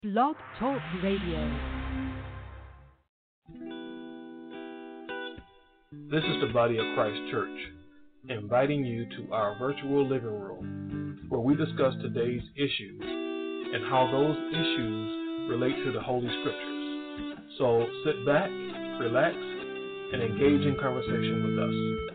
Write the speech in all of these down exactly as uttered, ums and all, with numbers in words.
Blog Talk Radio. This is the Body of Christ Church, inviting you to our virtual living room, where we discuss today's issues and how those issues relate to the Holy Scriptures. So sit back, relax, and engage in conversation with us.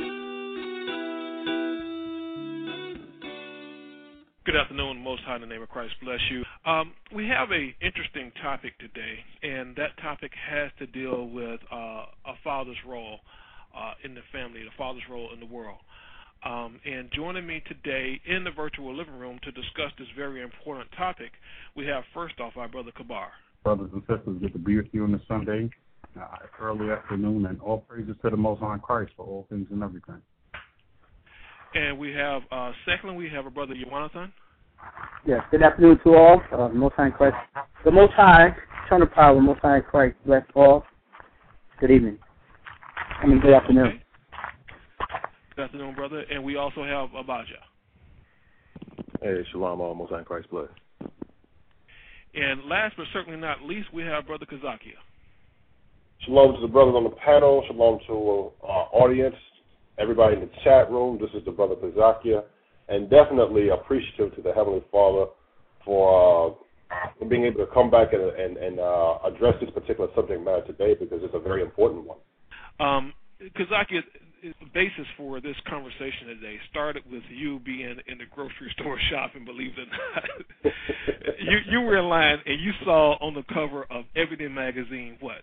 Good afternoon, Most High, in the name of Christ bless you. Um, we have an interesting topic today, and that topic has to deal with uh, a father's role uh, in the family, the father's role in the world. Um, and joining me today in the virtual living room to discuss this very important topic, we have first off our brother Kabar. Brothers and sisters, good to be with you on this Sunday, uh, early afternoon, and all praises to the Most High Christ for all things and everything. And we have, uh, secondly, we have a brother Jonathan. Yes, good afternoon to all. Uh, Most High Christ, the Most High, Eternal Power, Most High Christ, bless all. Good evening. I mean, good afternoon. Okay. Good afternoon, brother. And we also have Abijah. Hey, Shalom, all Most High Christ, bless. And last but certainly not least, we have brother Kazakia. Shalom to the brothers on the panel. Shalom to our audience, everybody in the chat room. This is the brother Kazakia. And definitely appreciative to the Heavenly Father for uh, being able to come back and, and, and uh, address this particular subject matter today, because it's a very important one. Um, Kazakia, the basis for this conversation today started with you being in the grocery store shopping, believe it or not. you, you were in line and you saw on the cover of Everyday Magazine what?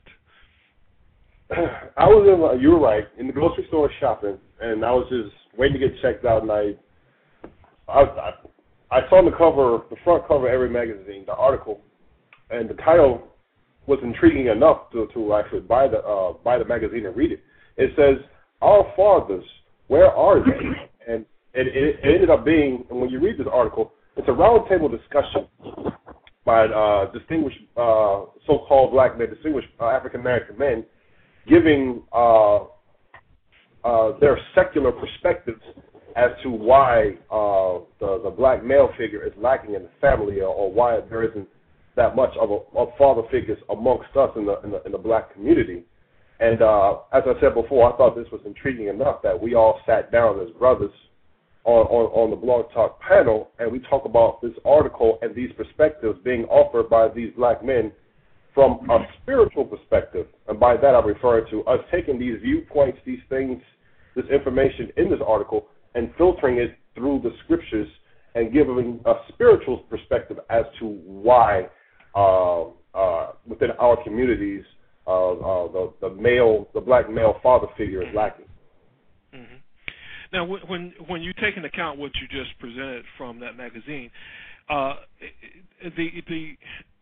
I was in, you were right, in the grocery store shopping, and I was just waiting to get checked out, and I I, I, I saw on the cover, the front cover of every magazine, the article, and the title was intriguing enough to, to actually buy the uh, buy the magazine and read it. It says, "Our fathers, where are they?" And it, it, it ended up being, and when you read this article, it's a roundtable discussion by uh, distinguished uh, so-called black men, distinguished uh, African-American men, giving uh, uh, their secular perspectives as to why uh, the, the black male figure is lacking in the family, or, or why there isn't that much of, a, of father figures amongst us in the in the, in the black community. And uh, as I said before, I thought this was intriguing enough that we all sat down as brothers on, on, on the Blog Talk panel, and we talk about this article and these perspectives being offered by these black men from a spiritual perspective. And by that, I'm referring to us taking these viewpoints, these things, this information in this article, and filtering it through the scriptures and giving a spiritual perspective as to why uh, uh, within our communities uh, uh, the, the male, the black male father figure is lacking. Mm-hmm. Now, when when you take into account what you just presented from that magazine, uh, the the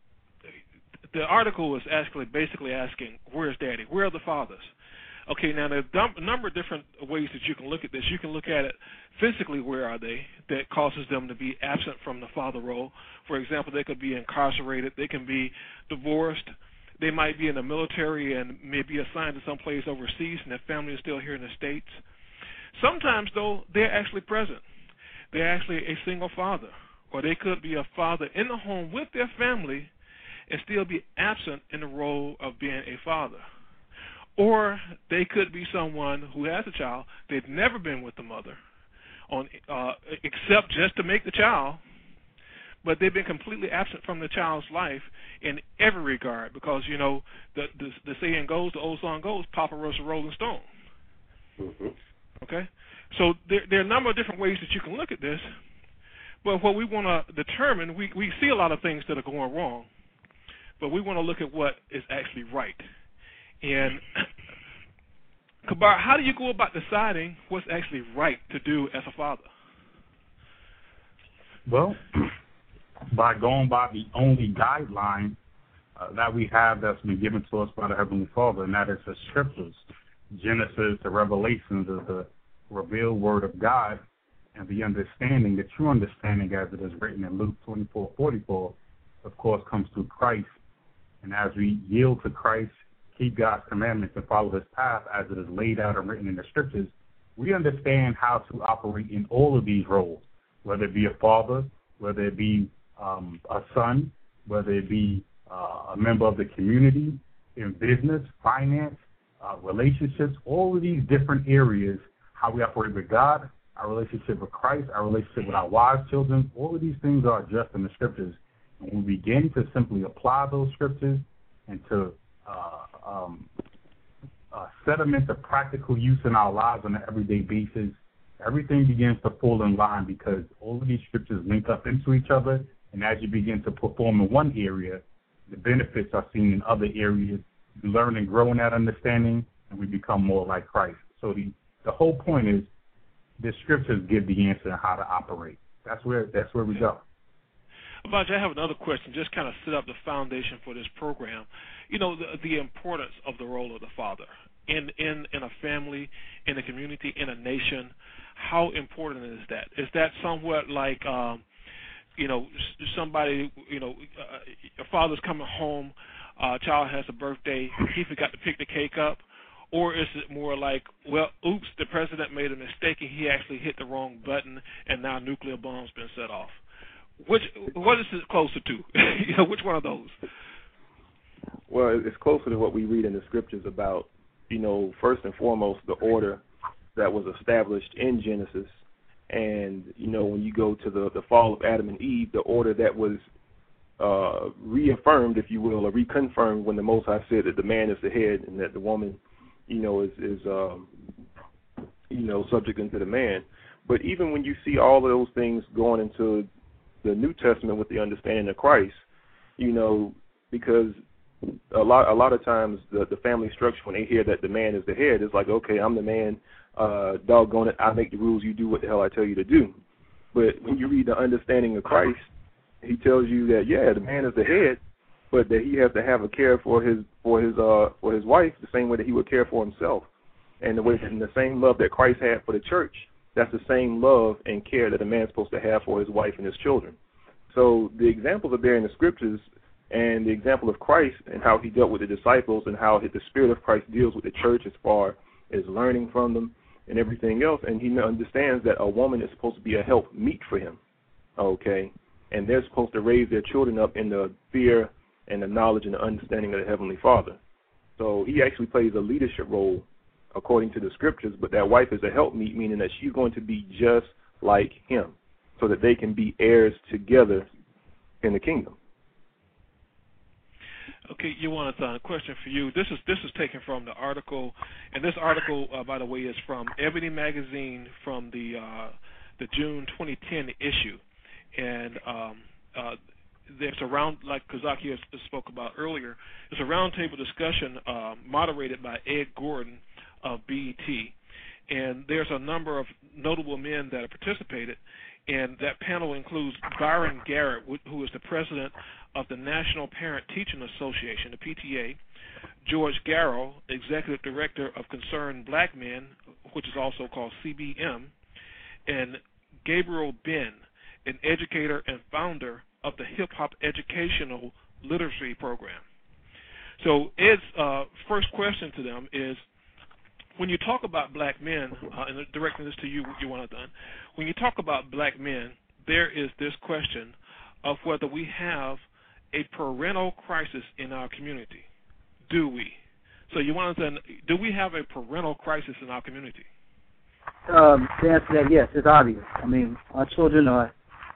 the article was actually basically asking, "Where's Daddy? Where are the fathers?" Okay, now there's a number of different ways that you can look at this. You can look at it physically, where are they, that causes them to be absent from the father role. For example, they could be incarcerated, they can be divorced, they might be in the military and may be assigned to someplace overseas and their family is still here in the States. Sometimes, though, they're actually present. They're actually a single father, or they could be a father in the home with their family and still be absent in the role of being a father. Or they could be someone who has a child, they've never been with the mother, on uh, except just to make the child, but they've been completely absent from the child's life in every regard, because, you know, the the, the saying goes, the old song goes, Papa was a rolling stone. Mm-hmm. Okay? So there, there are a number of different ways that you can look at this, but what we want to determine, we, we see a lot of things that are going wrong, but we want to look at what is actually right. And, Kabar, how do you go about deciding what's actually right to do as a father? Well, by going by the only guideline uh, that we have that's been given to us by the Heavenly Father, and that is the Scriptures. Genesis to Revelations is the revealed Word of God, and the understanding, the true understanding as it is written in Luke twenty-four forty-four, of course, comes through Christ. And as we yield to Christ, keep God's commandments and follow his path as it is laid out and written in the scriptures, we understand how to operate in all of these roles, whether it be a father, whether it be um, a son, whether it be uh, a member of the community, in business, finance, uh, relationships, all of these different areas, how we operate with God, our relationship with Christ, our relationship with our wives, children, all of these things are addressed in the scriptures. And when we begin to simply apply those scriptures and to uh, um, uh, set them into practical use in our lives on an everyday basis, everything begins to fall in line because all of these scriptures link up into each other. And as you begin to perform in one area, the benefits are seen in other areas. You learn and grow in that understanding, and we become more like Christ. So the, the whole point is the scriptures give the answer on how to operate. That's where that's where we go. Elijah, I have another question, just kind of set up the foundation for this program. You know, the, the importance of the role of the father in, in, in a family, in a community, in a nation. How important is that? Is that somewhat like, um, you know, somebody, you know, uh, a father's coming home, a uh, child has a birthday, he forgot to pick the cake up? Or is it more like, well, oops, the president made a mistake and he actually hit the wrong button and now nuclear bomb's been set off? Which, what is it closer to? You know, which one of those? Well, it's closer to what we read in the scriptures about, you know, first and foremost, the order that was established in Genesis. And, you know, when you go to the, the fall of Adam and Eve, the order that was uh, reaffirmed, if you will, or reconfirmed when the Most High said that the man is the head and that the woman, you know, is, is um, you know, subject unto the man. But even when you see all of those things going into the New Testament with the understanding of Christ, you know, because a lot a lot of times the, the family structure, when they hear that the man is the head, is like, okay, I'm the man, uh, doggone it, I make the rules, you do what the hell I tell you to do. But when you read the understanding of Christ, he tells you that, yeah, the man is the head, but that he has to have a care for his for his uh for his wife the same way that he would care for himself, and the way and the same love that Christ had for the church, that's the same love and care that a man's supposed to have for his wife and his children. So the examples are there in the scriptures, and the example of Christ and how he dealt with the disciples and how the Spirit of Christ deals with the church as far as learning from them and everything else. And he understands that a woman is supposed to be a help meet for him, okay, and they're supposed to raise their children up in the fear and the knowledge and the understanding of the Heavenly Father. So he actually plays a leadership role according to the scriptures, but that wife is a helpmeet, meaning that she's going to be just like him so that they can be heirs together in the kingdom. Okay, Jonathan, a question for you. This is this is taken from the article, and this article, uh, by the way, is from Ebony Magazine from the uh, the June twenty ten issue, and um, uh, there's a round, like Kazaki has, spoke about earlier, there's a roundtable discussion uh, moderated by Ed Gordon of B E T, and there's a number of notable men that have participated, and that panel includes Byron Garrett, who is the president of the National Parent Teaching Association, the P T A, George Garrow, executive director of Concerned Black Men, which is also called C B M, and Gabriel Ben, an educator and founder of the Hip Hop Educational Literacy Program. So Ed's uh, first question to them is, when you talk about black men, uh, and directing this to you, you want to done, when you talk about black men, there is this question of whether we have a parental crisis in our community. Do we? So you want to, do we have a parental crisis in our community? Um, to answer that, yes, it's obvious. I mean, our children are,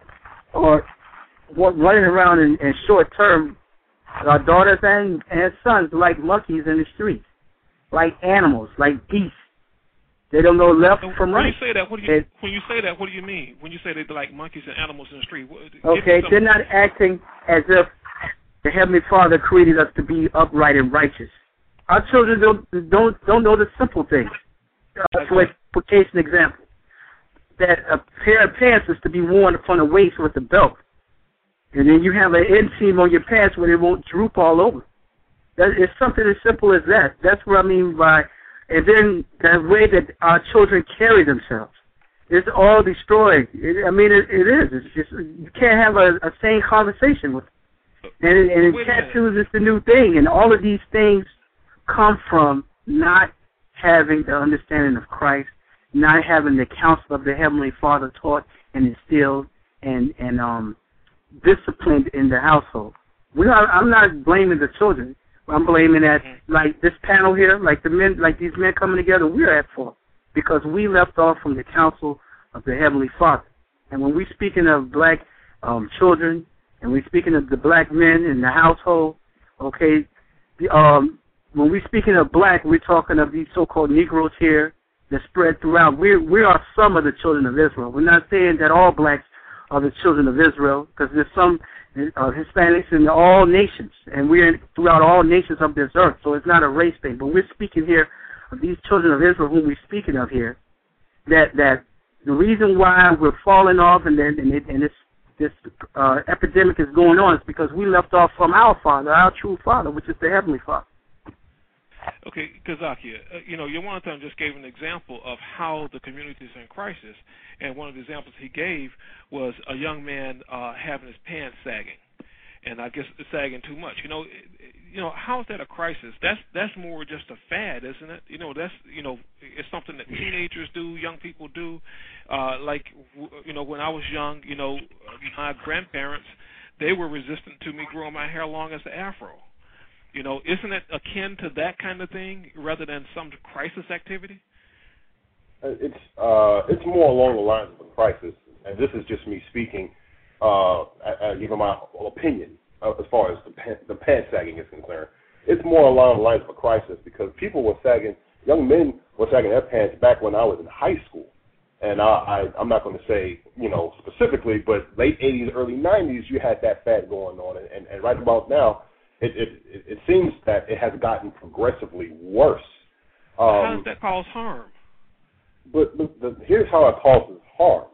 are running around in, in short term, our daughters and, and sons like monkeys in the streets, like animals, like geese. They don't know left so from when right. You say that, what do you, it, when you say that, what do you mean? When you say they're like monkeys and animals in the street? What, okay, they're not acting as if the Heavenly Father created us to be upright and righteous. Our children don't don't, don't know the simple things. Uh, for, for case an example, that a pair of pants is to be worn upon the waist with a belt, and then you have an inseam on your pants where they won't droop all over. That, it's something as simple as that. That's what I mean by, and then the way that our children carry themselves. It's all destroyed. It, I mean, it, it is. It's just, you can't have a, a sane conversation with them. And, and tattoos is the new thing, and all of these things come from not having the understanding of Christ, not having the counsel of the Heavenly Father taught and instilled and, and um, disciplined in the household. We are, I'm not blaming the children. I'm blaming that, mm-hmm. like this panel here, like the men, like these men coming together, we're at fault because we left off from the counsel of the Heavenly Father. And when we're speaking of black um, children, and we're speaking of the black men in the household, okay, the, um, when we're speaking of black, we're talking of these so-called Negroes here that spread throughout. We're, we are some of the children of Israel. We're not saying that all blacks are the children of Israel, because there's some uh, Hispanics in all nations, and we're in, throughout all nations of this earth, so it's not a race thing. But we're speaking here of these children of Israel whom we're speaking of here, that that the reason why we're falling off and, then, and, it, and this, this uh, epidemic is going on is because we left off from our Father, our true Father, which is the Heavenly Father. Okay, Kazakia, uh, you know, Yawanathan just gave an example of how the community is in crisis, and one of the examples he gave was a young man uh, having his pants sagging, and I guess sagging too much. You know, it, you know, how is that a crisis? That's that's more just a fad, isn't it? You know, that's you know, it's something that teenagers do, young people do. Uh, like, you know, when I was young, you know, my grandparents, they were resistant to me growing my hair long as an afro. You know, isn't it akin to that kind of thing rather than some crisis activity? It's uh, it's more along the lines of a crisis, and this is just me speaking, uh, uh, giving my opinion uh, as far as the, pan, the pants sagging is concerned. It's more along the lines of a crisis because people were sagging, young men were sagging their pants back when I was in high school, and I, I, I'm not going to say, you know, specifically, but late eighties, early nineties, you had that fad going on, and, and, and right about now, It, it it seems that it has gotten progressively worse. Um, how does that cause harm? But, but the, here's how it causes harm.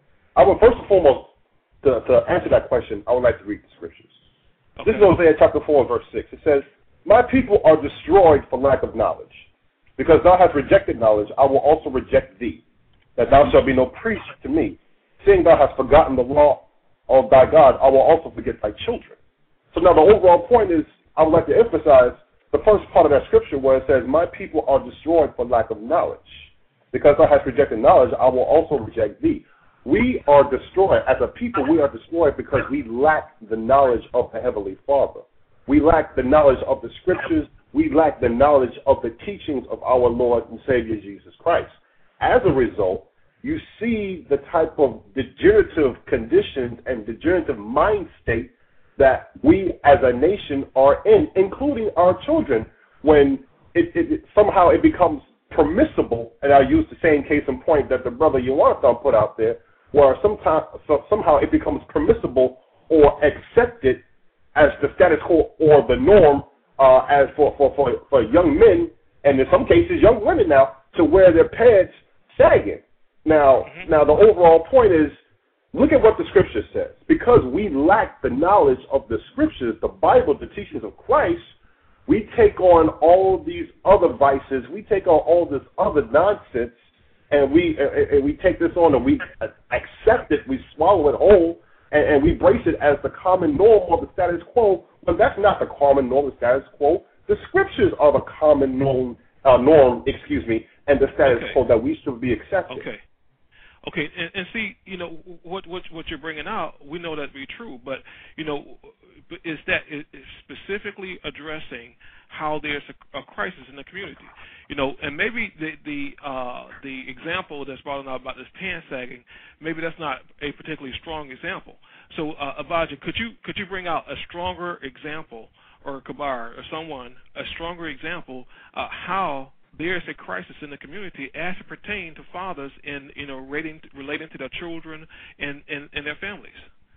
I would first and foremost, to, to answer that question, I would like to read the scriptures. Okay. This is Hosea chapter four, verse six. It says, "My people are destroyed for lack of knowledge. Because thou hast rejected knowledge, I will also reject thee, that thou shalt be no priest to me. Seeing thou hast forgotten the law of thy God, I will also forget thy children." So now the overall point is, I would like to emphasize the first part of that scripture where it says, "My people are destroyed for lack of knowledge. Because thou hast rejected knowledge, I will also reject thee." We are destroyed. As a people, we are destroyed because we lack the knowledge of the Heavenly Father. We lack the knowledge of the scriptures. We lack the knowledge of the teachings of our Lord and Savior Jesus Christ. As a result, you see the type of degenerative conditions and degenerative mind state that we as a nation are in, including our children, when it, it, it somehow it becomes permissible, and I use the same case in point that the brother Yawanathan put out there, where sometimes, so somehow it becomes permissible or accepted as the status quo or the norm uh, as for, for, for, for young men, and in some cases young women now, to wear their pants sagging. Now, mm-hmm. now the overall point is, look at what the Scripture says. Because we lack the knowledge of the Scriptures, the Bible, the teachings of Christ, we take on all these other vices, we take on all this other nonsense, and we uh, and we take this on and we accept it, we swallow it whole, and, and we embrace it as the common norm or the status quo. But that's not the common norm, the status quo. The Scriptures are the common norm, uh, norm, excuse me, and the status okay. quo that we should be accepting. Okay. Okay, and, and see, you know, what, what what you're bringing out, we know that to be true, but, you know, is that is specifically addressing how there's a, a crisis in the community, you know, and maybe the the uh, the example that's brought out about this pants sagging, maybe that's not a particularly strong example. So, uh, Abaja, could you could you bring out a stronger example, or Kabar, or someone, a stronger example, uh, how there is a crisis in the community as it pertains to fathers in, you know, relating to, relating to their children and, and, and their families?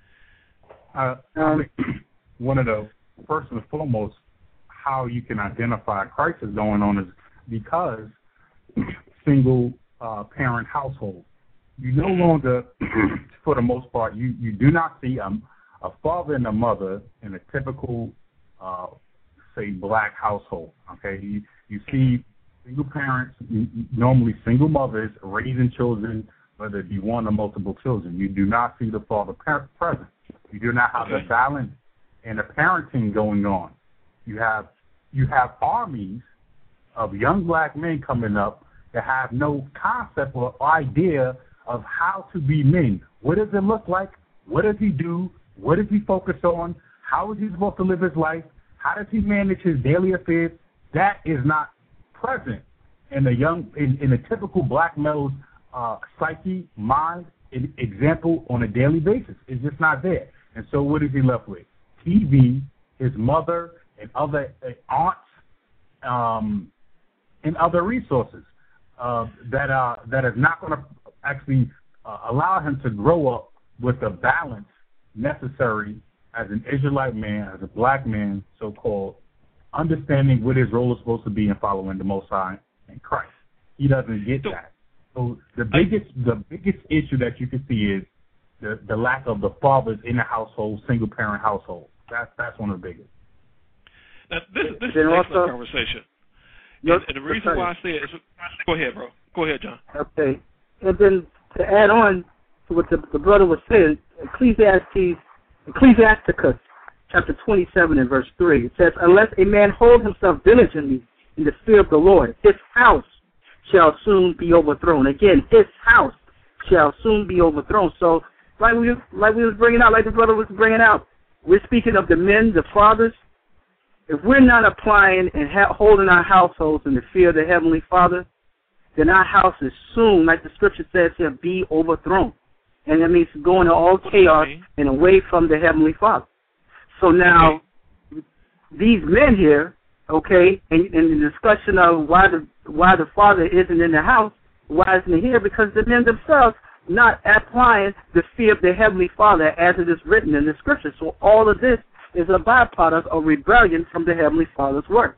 Uh, I think one of the first and foremost, how you can identify a crisis going on is because single uh, parent household. You no longer, for the most part, you, you do not see a, a father and a mother in a typical, uh, say, black household. Okay, you, you see single parents, normally single mothers, raising children, whether it be one or multiple children. You do not see the father present. You do not have okay. the balance and the parenting going on. You have you have armies of young black men coming up that have no concept or idea of how to be men. What does it look like? What does he do? What does he focus on? how is he supposed to live his life? How does he manage his daily affairs? That is not present in a young, in, in a typical black male's uh, psyche, mind, and example on a daily basis. It's just not there. And so what is he left with? T V, his mother, and other uh, aunts, um, and other resources uh, that are that is not going to actually uh, allow him to grow up with the balance necessary as an Israelite man, as a black man, so-called, understanding what his role is supposed to be in following the Most High and Christ. He doesn't get that. So the biggest the biggest issue that you can see is the, the lack of the fathers in the household, single-parent household. That's that's one of the biggest. Now, this, this is an excellent conversation. Yep, and, and the reason why I say it is... Go ahead, bro. Go ahead, John. Okay. And then to add on to what the, the brother was saying, Ecclesiastes, Ecclesiasticus chapter twenty-seven and verse three, it says, unless a man hold himself diligently in the fear of the Lord, his house shall soon be overthrown. Again, his house shall soon be overthrown. So, like we like we was bringing out, like the brother was bringing out, we're speaking of the men, the fathers. If we're not applying and ha- holding our households in the fear of the Heavenly Father, then our house is soon, like the scripture says here, be overthrown. And that means going to all chaos and away from the Heavenly Father. So now, okay. These men here, okay, and, and the discussion of why the why the father isn't in the house, why isn't he here? Because the men themselves not applying the fear of the Heavenly Father as it is written in the scripture. So all of this is a byproduct of rebellion from the Heavenly Father's word.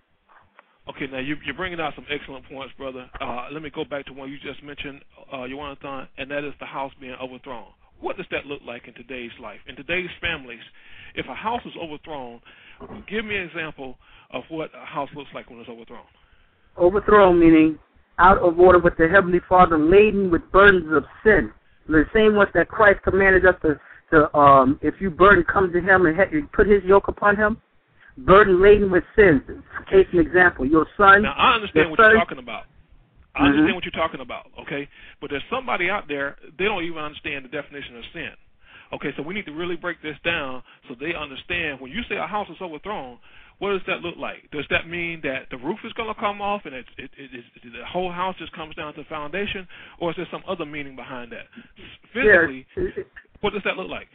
Okay, now you, you're bringing out some excellent points, brother. Uh, let me go back to one you just mentioned, uh, Yohanathan, and that is the house being overthrown. What does that look like in today's life? In today's families, if a house is overthrown, give me an example of what a house looks like when it's overthrown. Overthrown meaning out of order with the Heavenly Father, laden with burdens of sin. The same ones that Christ commanded us to, to um, if you burden, come to him and he, put his yoke upon him. Burden laden with sins. Case an example. Your son. Now, I understand what son, you're talking about. I mm-hmm. understand what you're talking about, okay? But there's somebody out there, they don't even understand the definition of sin. Okay, so we need to really break this down so they understand when you say a house is overthrown, what does that look like? Does that mean that the roof is going to come off and it, it, it, it, the whole house just comes down to the foundation, or is there some other meaning behind that? Physically, yeah. What does that look like?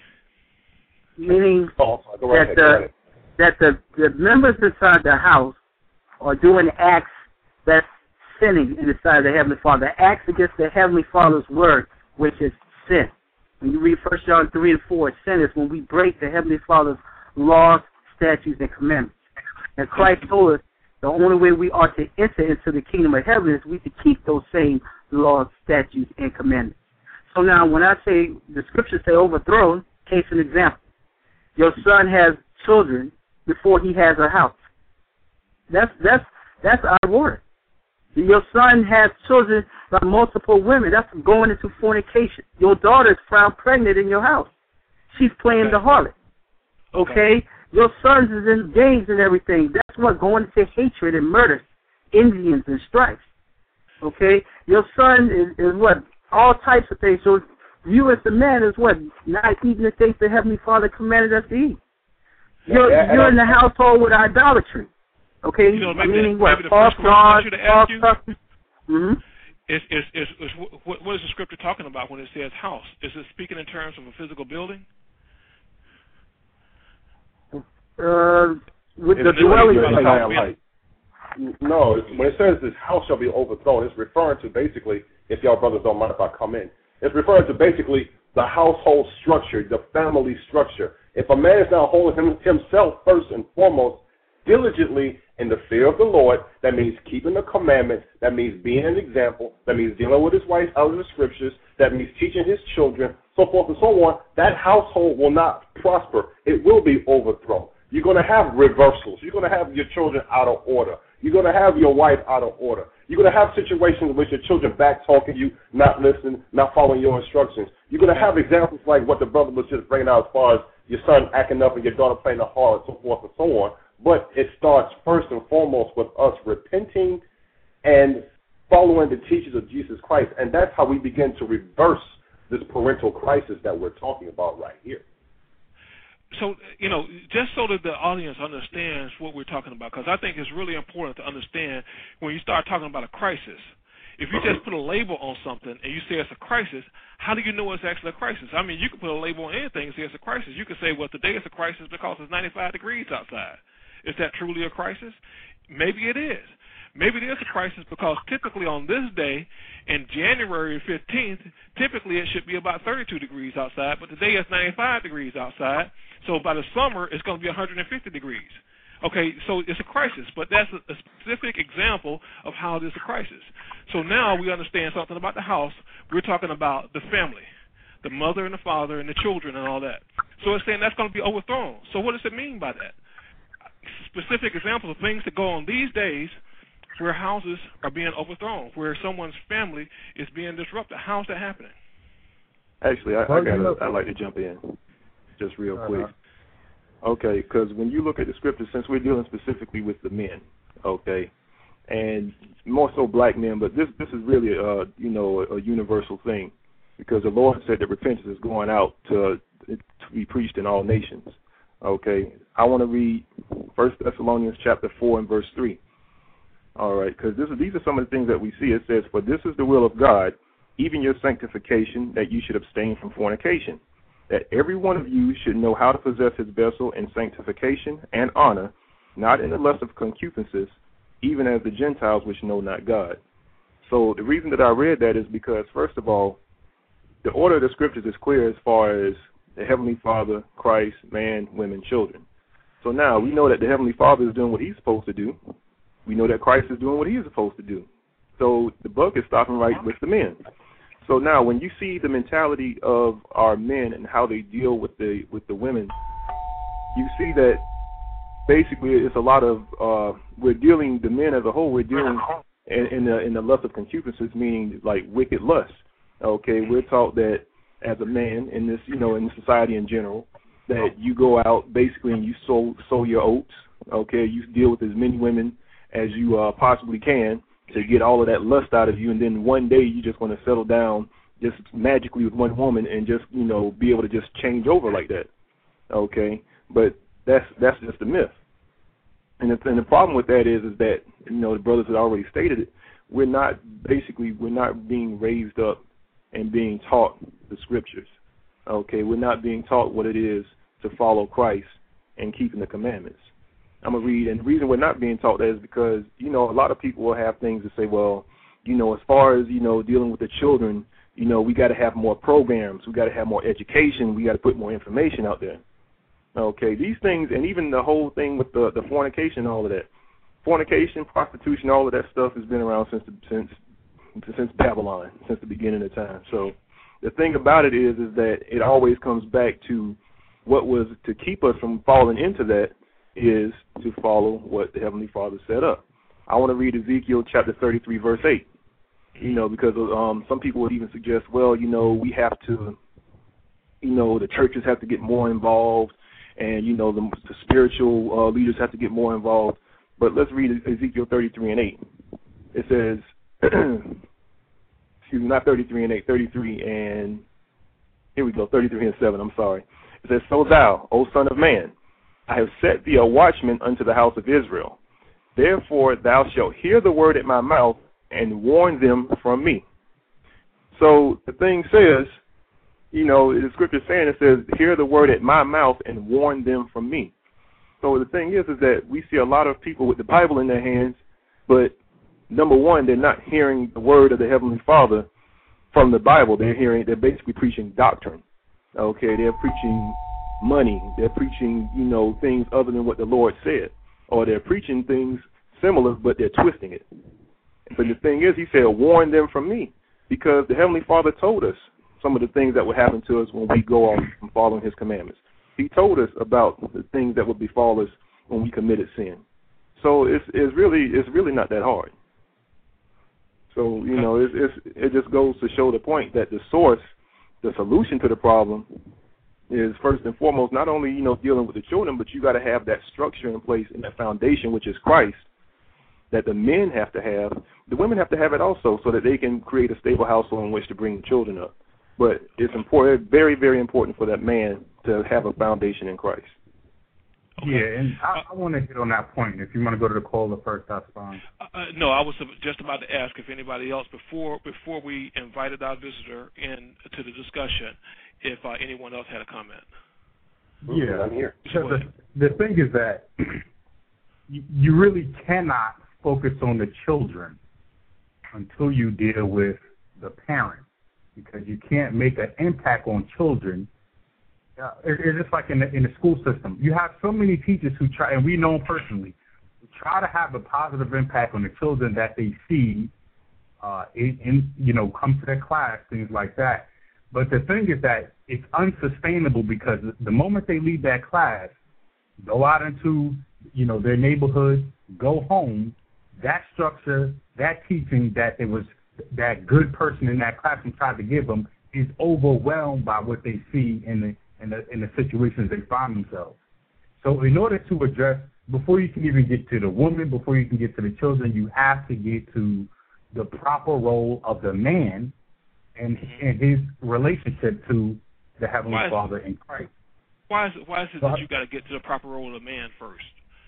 Meaning oh, that, the, that the, the members inside the house are doing acts that's sinning inside the Heavenly Father, acts against the Heavenly Father's word, which is sin. When you read First John three and four, sin is when we break the Heavenly Father's laws, statutes, and commandments. And Christ told us the only way we are to enter into the kingdom of heaven is we to keep those same laws, statutes, and commandments. So now when I say the scriptures say overthrown, case an example. Your son has children before he has a house. That's that's that's our word. Your son has children by multiple women. That's going into fornication. Your daughter is found pregnant in your house. She's playing the harlot. Okay? Your son is in gangs and everything. That's what going into hatred and murder, Indians and stripes. Okay? Your son is, is what? All types of things. So you as a man is what? Not eating the things the Heavenly Father commanded us to eat. You're, yeah, you're in the household with idolatry. Okay, you know, meaning the, what? False gods, false stuff. Mm-hmm. Is, is, is, is, what, what is the scripture talking about when it says house? Is it speaking in terms of a physical building? Uh, with the dwelling place. No, when it says this house shall be overthrown, it's referring to basically, if y'all brothers don't mind if I come in, it's referring to basically the household structure, the family structure. If a man is not holding him, himself first and foremost diligently in the fear of the Lord, that means keeping the commandments, that means being an example, that means dealing with his wife out of the scriptures, that means teaching his children, so forth and so on, that household will not prosper. It will be overthrown. You're going to have reversals. You're going to have your children out of order. You're going to have your wife out of order. You're going to have situations in which your children back-talking you, not listening, not following your instructions. You're going to have examples like what the brother was just bringing out as far as your son acting up and your daughter playing the harlot, so forth and so on. But it starts first and foremost with us repenting and following the teachings of Jesus Christ. And that's how we begin to reverse this parental crisis that we're talking about right here. so, you know, just so that the audience understands what we're talking about, because I think it's really important to understand when you start talking about a crisis. If you just put a label on something and you say it's a crisis, how do you know it's actually a crisis? I mean, you can put a label on anything and say it's a crisis. You can say, well, today it's a crisis because it's ninety-five degrees outside. Is that truly a crisis? Maybe it is. Maybe it is a crisis because typically on this day, in January fifteenth, typically it should be about thirty-two degrees outside, but today it's ninety-five degrees outside. So by the summer, it's going to be one hundred fifty degrees. Okay, so it's a crisis, but that's a, a specific example of how it is a crisis. So now we understand something about the house. We're talking about the family, the mother and the father and the children and all that. So it's saying that's going to be overthrown. So what does it mean by that? Specific examples of things that go on these days where houses are being overthrown, where someone's family is being disrupted. How's that happening? Actually, I, I got. I'd like to jump in, just real quick. Uh-huh. Okay, because when you look at the scriptures, since we're dealing specifically with the men, okay, and more so black men, but this this is really a you know a, a universal thing, because the Lord said that repentance is going out to to be preached in all nations. Okay, I want to read First Thessalonians chapter four and verse three. All right, because this is these are some of the things that we see. It says, "For this is the will of God, even your sanctification, that you should abstain from fornication, that every one of you should know how to possess his vessel in sanctification and honor, not in the lust of concupiscence, even as the Gentiles which know not God." So the reason that I read that is because, first of all, the order of the scriptures is clear as far as the Heavenly Father, Christ, man, women, children. So now we know that the Heavenly Father is doing what he's supposed to do. We know that Christ is doing what he's supposed to do. So the buck is stopping right with the men. So now, when you see the mentality of our men and how they deal with the with the women, you see that basically it's a lot of uh, we're dealing the men as a whole. We're dealing in, in the in the lust of concupiscence, meaning like wicked lust. Okay, we're taught that as a man in this, you know, in society in general, that you go out basically and you sow sow your oats. Okay, you deal with as many women as you uh, possibly can to get all of that lust out of you, and then one day you're just going to settle down just magically with one woman and just, you know, be able to just change over like that. Okay, but that's that's just a myth. And the, and the problem with that is is that, you know, the brothers had already stated it. We're not basically we're not being raised up and being taught the scriptures. Okay, we're not being taught what it is to follow Christ and keeping the commandments. I'm going to read, and the reason we're not being taught that is because, you know, a lot of people will have things to say, well, you know, as far as, you know, dealing with the children, you know, we got to have more programs, we got to have more education, we got to put more information out there. Okay, these things, and even the whole thing with the, the fornication and all of that. Fornication, prostitution, all of that stuff has been around since the, since since Babylon, since the beginning of time. So the thing about it is, is that it always comes back to what was to keep us from falling into that is to follow what the Heavenly Father set up. I want to read Ezekiel chapter thirty-three, verse eight, you know, because um, some people would even suggest, well, you know, we have to, you know, the churches have to get more involved, and, you know, the, the spiritual uh, leaders have to get more involved. But let's read Ezekiel thirty-three and eight. It says, excuse me, not thirty-three and eight, thirty-three and, here we go, thirty-three and seven, I'm sorry. It says, "So thou, O son of man, I have set thee a watchman unto the house of Israel. Therefore thou shalt hear the word at my mouth and warn them from me." So the thing says, you know, the scripture saying, it says, hear the word at my mouth and warn them from me. So the thing is, is that we see a lot of people with the Bible in their hands, but number one, they're not hearing the word of the Heavenly Father from the Bible. They're hearing, they're basically preaching doctrine. Okay, they're preaching money. They're preaching, you know, things other than what the Lord said, or they're preaching things similar, but they're twisting it. But the thing is, he said, warn them from me, because the Heavenly Father told us some of the things that would happen to us when we go off from following his commandments. He told us about the things that would befall us when we committed sin. So it's it's really it's really not that hard. So, you know, it's, it's it just goes to show the point that the source, the solution to the problem, is first and foremost not only, you know, dealing with the children, but you got to have that structure in place and that foundation, which is Christ, that the men have to have. The women have to have it also, so that they can create a stable household in which to bring the children up. But it's important, very, very important for that man to have a foundation in Christ. Okay. Yeah, and I, I want to hit on that point. If you want to go to the caller first, that's fine. Uh, uh, no, I was just about to ask if anybody else, before before we invited our visitor in to the discussion, if uh, anyone else had a comment. Yeah, I'm here. So the, the thing is that you, you really cannot focus on the children until you deal with the parents, because you can't make an impact on children. Uh, it, it's just like in the, in the school system. You have so many teachers who try, and we know them personally, who try to have a positive impact on the children that they see uh, in, in, you know, come to their class, things like that. But the thing is that it's unsustainable, because the moment they leave that class, go out into, you know, their neighborhood, go home, that structure, that teaching that there was that good person in that classroom tried to give them is overwhelmed by what they see in the in the in the situations they find themselves. So in order to address, before you can even get to the woman, before you can get to the children, you have to get to the proper role of the man and and his relationship to the Heavenly Why is- Father in Christ. Why is it, why is it So that I- you got to get to the proper role of the man first?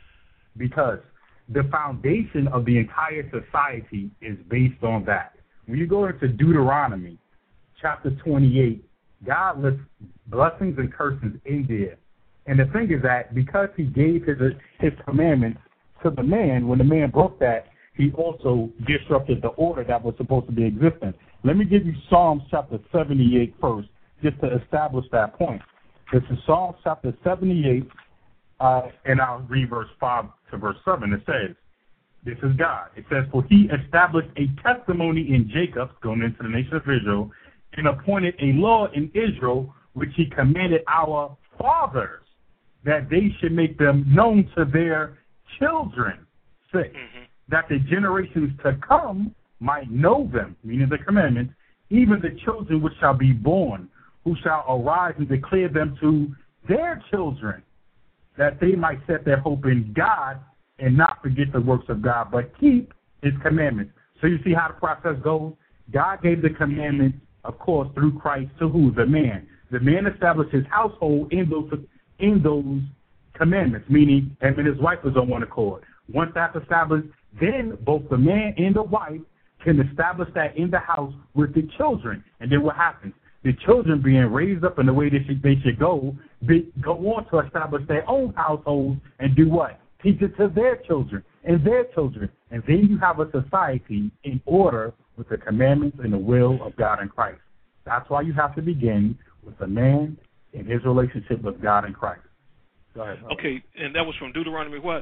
Because the foundation of the entire society is based on that. When you go into Deuteronomy chapter twenty-eight, God lists blessings and curses in there. And the thing is that because he gave his his commandments to the man, when the man broke that, he also disrupted the order that was supposed to be existent. Let me give you Psalms chapter seventy-eight first, just to establish that point. This is Psalms chapter seventy-eight, uh, and I'll read verse five to verse seven. It says, this is God. It says, for he established a testimony in Jacob, going into the nation of Israel, and appointed a law in Israel, which he commanded our fathers, that they should make them known to their children, six, mm-hmm. that the generations to come might know them, meaning the commandments, even the children which shall be born, who shall arise and declare them to their children, that they might set their hope in God and not forget the works of God, but keep his commandments. So you see how the process goes? God gave the commandments, of course, through Christ to who? The man. The man established his household in those in those commandments, meaning him and his wife was on one accord. Once that's established, then both the man and the wife can establish that in the house with the children. And then what happens? The children being raised up in the way they should, they should go, they go on to establish their own households and do what? Teach it to their children and their children. And then you have a society in order with the commandments and the will of God and Christ. That's why you have to begin with the man and his relationship with God and Christ. Go ahead. Okay, and that was from Deuteronomy what?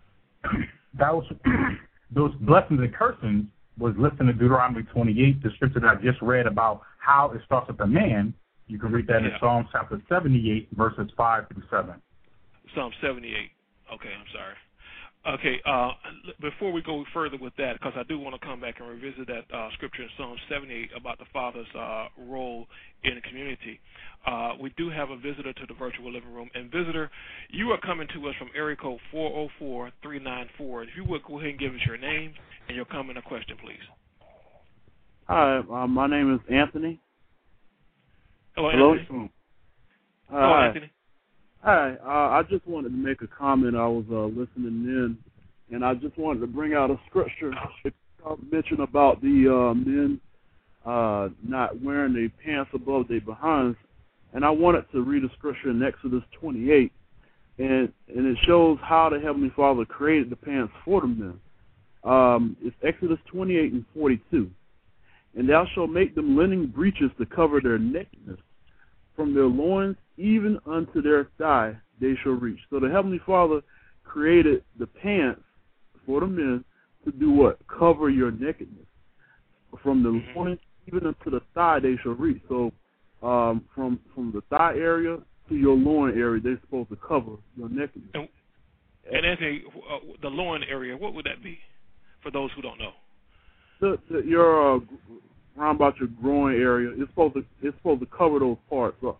That was those blessings and cursings was listed in Deuteronomy twenty-eight, the scripture that I just read about how it starts with the man. You can read that yeah. in Psalm chapter seventy-eight, verses five through seven. Psalm seventy-eight. Okay, I'm sorry. Okay, uh, before we go further with that, because I do want to come back and revisit that uh, scripture in Psalm seventy-eight about the father's uh, role in the community, uh, we do have a visitor to the virtual living room. And visitor, you are coming to us from area code four oh four, three nine four. If you would go ahead and give us your name and your comment or question, please. Hi, uh, my name is Anthony. Hello, Hello? Anthony. Uh, Hello, hi. Anthony. Hi, uh, I just wanted to make a comment. I was uh, listening in, and I just wanted to bring out a scripture. It mentioned about the uh, men uh, not wearing their pants above their behinds, and I wanted to read a scripture in Exodus twenty-eight, and and it shows how the Heavenly Father created the pants for the men. Um, it's Exodus twenty-eight and forty-two. And thou shalt make them linen breeches to cover their nakedness. From their loins even unto their thigh they shall reach. So the Heavenly Father created the pants for the men to do what? Cover your nakedness. From the loins even unto the thigh they shall reach. So um, from from the thigh area to your loin area, they're supposed to cover your nakedness. And, and Anthony, uh, the loin area, what would that be for those who don't know? The, the, your uh, around about your groin area, it's supposed to it's supposed to cover those parts up.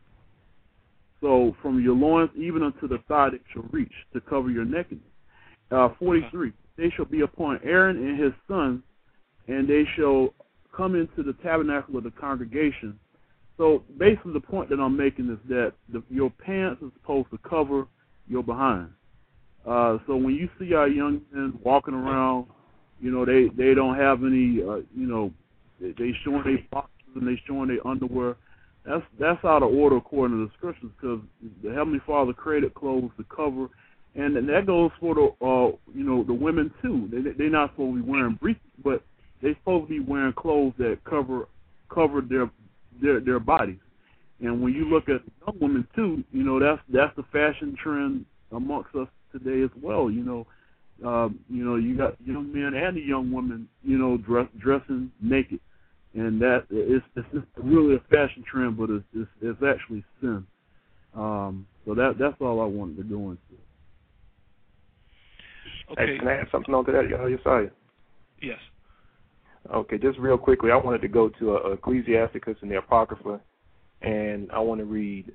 So from your loins even unto the thigh that shall reach to cover your nakedness. Uh, forty-three. Okay. They shall be upon Aaron and his sons, and they shall come into the tabernacle of the congregation, So basically the point that I'm making is that the, your pants are supposed to cover your behind. Uh, so when you see our young men walking around, you know, they, they don't have any, uh, you know, they, they showing their boxes and they showing their underwear. That's that's out of order according to the scriptures, because the Heavenly Father created clothes to cover, and, and that goes for the uh you know the women too. They they're not supposed to be wearing briefs, but they're supposed to be wearing clothes that cover cover their their their bodies. And when you look at young women too, you know that's that's the fashion trend amongst us today as well. You know, um, you know you got young men and the young women, you know, dress, dressing naked. And that it's, it's just really a fashion trend, but it's it's, it's actually sin. Um, so that that's all I wanted to go into. Okay. Hey, can I add something on to that, Yesiah? Yes. Okay, just real quickly, I wanted to go to uh, Ecclesiasticus and the Apocrypha, and I want to read.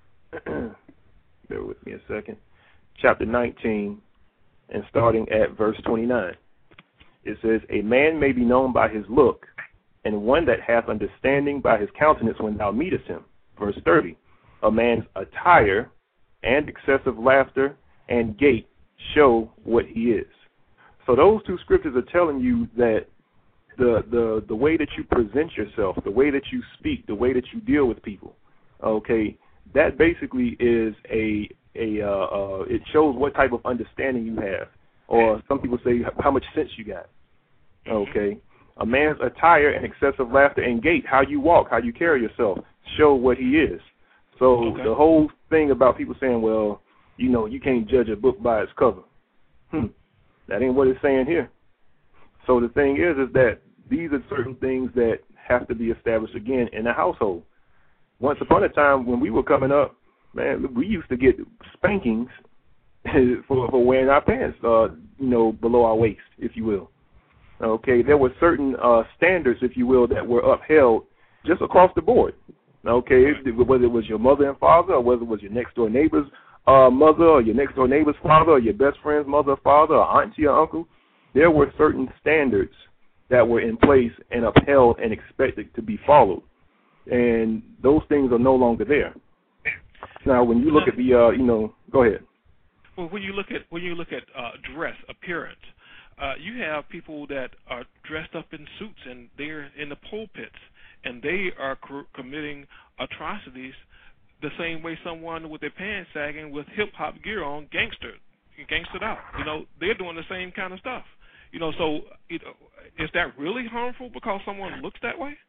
Bear with me a second. Chapter nineteen, and starting at verse twenty-nine. It says, "A man may be known by his look, and one that hath understanding by his countenance when thou meetest him." Verse thirty, "A man's attire and excessive laughter and gait show what he is." So those two scriptures are telling you that the the the way that you present yourself, the way that you speak, the way that you deal with people, okay, that basically is a a uh, uh, it shows what type of understanding you have, or some people say how much sense you got, okay. A man's attire and excessive laughter and gait, how you walk, how you carry yourself, show what he is. So okay. The whole thing about people saying, well, you know, you can't judge a book by its cover. Hmm. That ain't what it's saying here. So the thing is, is that these are certain things that have to be established again in the household. Once upon a time when we were coming up, man, we used to get spankings for, for wearing our pants, uh, you know, below our waist, if you will. Okay, there were certain uh, standards, if you will, that were upheld just across the board. Okay, whether it was your mother and father, or whether it was your next door neighbor's uh, mother, or your next door neighbor's father, or your best friend's mother or father, or auntie or uncle, there were certain standards that were in place and upheld and expected to be followed. And those things are no longer there. Now, when you look at the, uh, you know, go ahead. Well, when you look at when you look at uh, dress, appearance. Uh, you have people that are dressed up in suits and they're in the pulpits and they are co- committing atrocities the same way someone with their pants sagging with hip-hop gear on gangster, gangstered out. You know, they're doing the same kind of stuff. You know, so you know, is that really harmful because someone looks that way?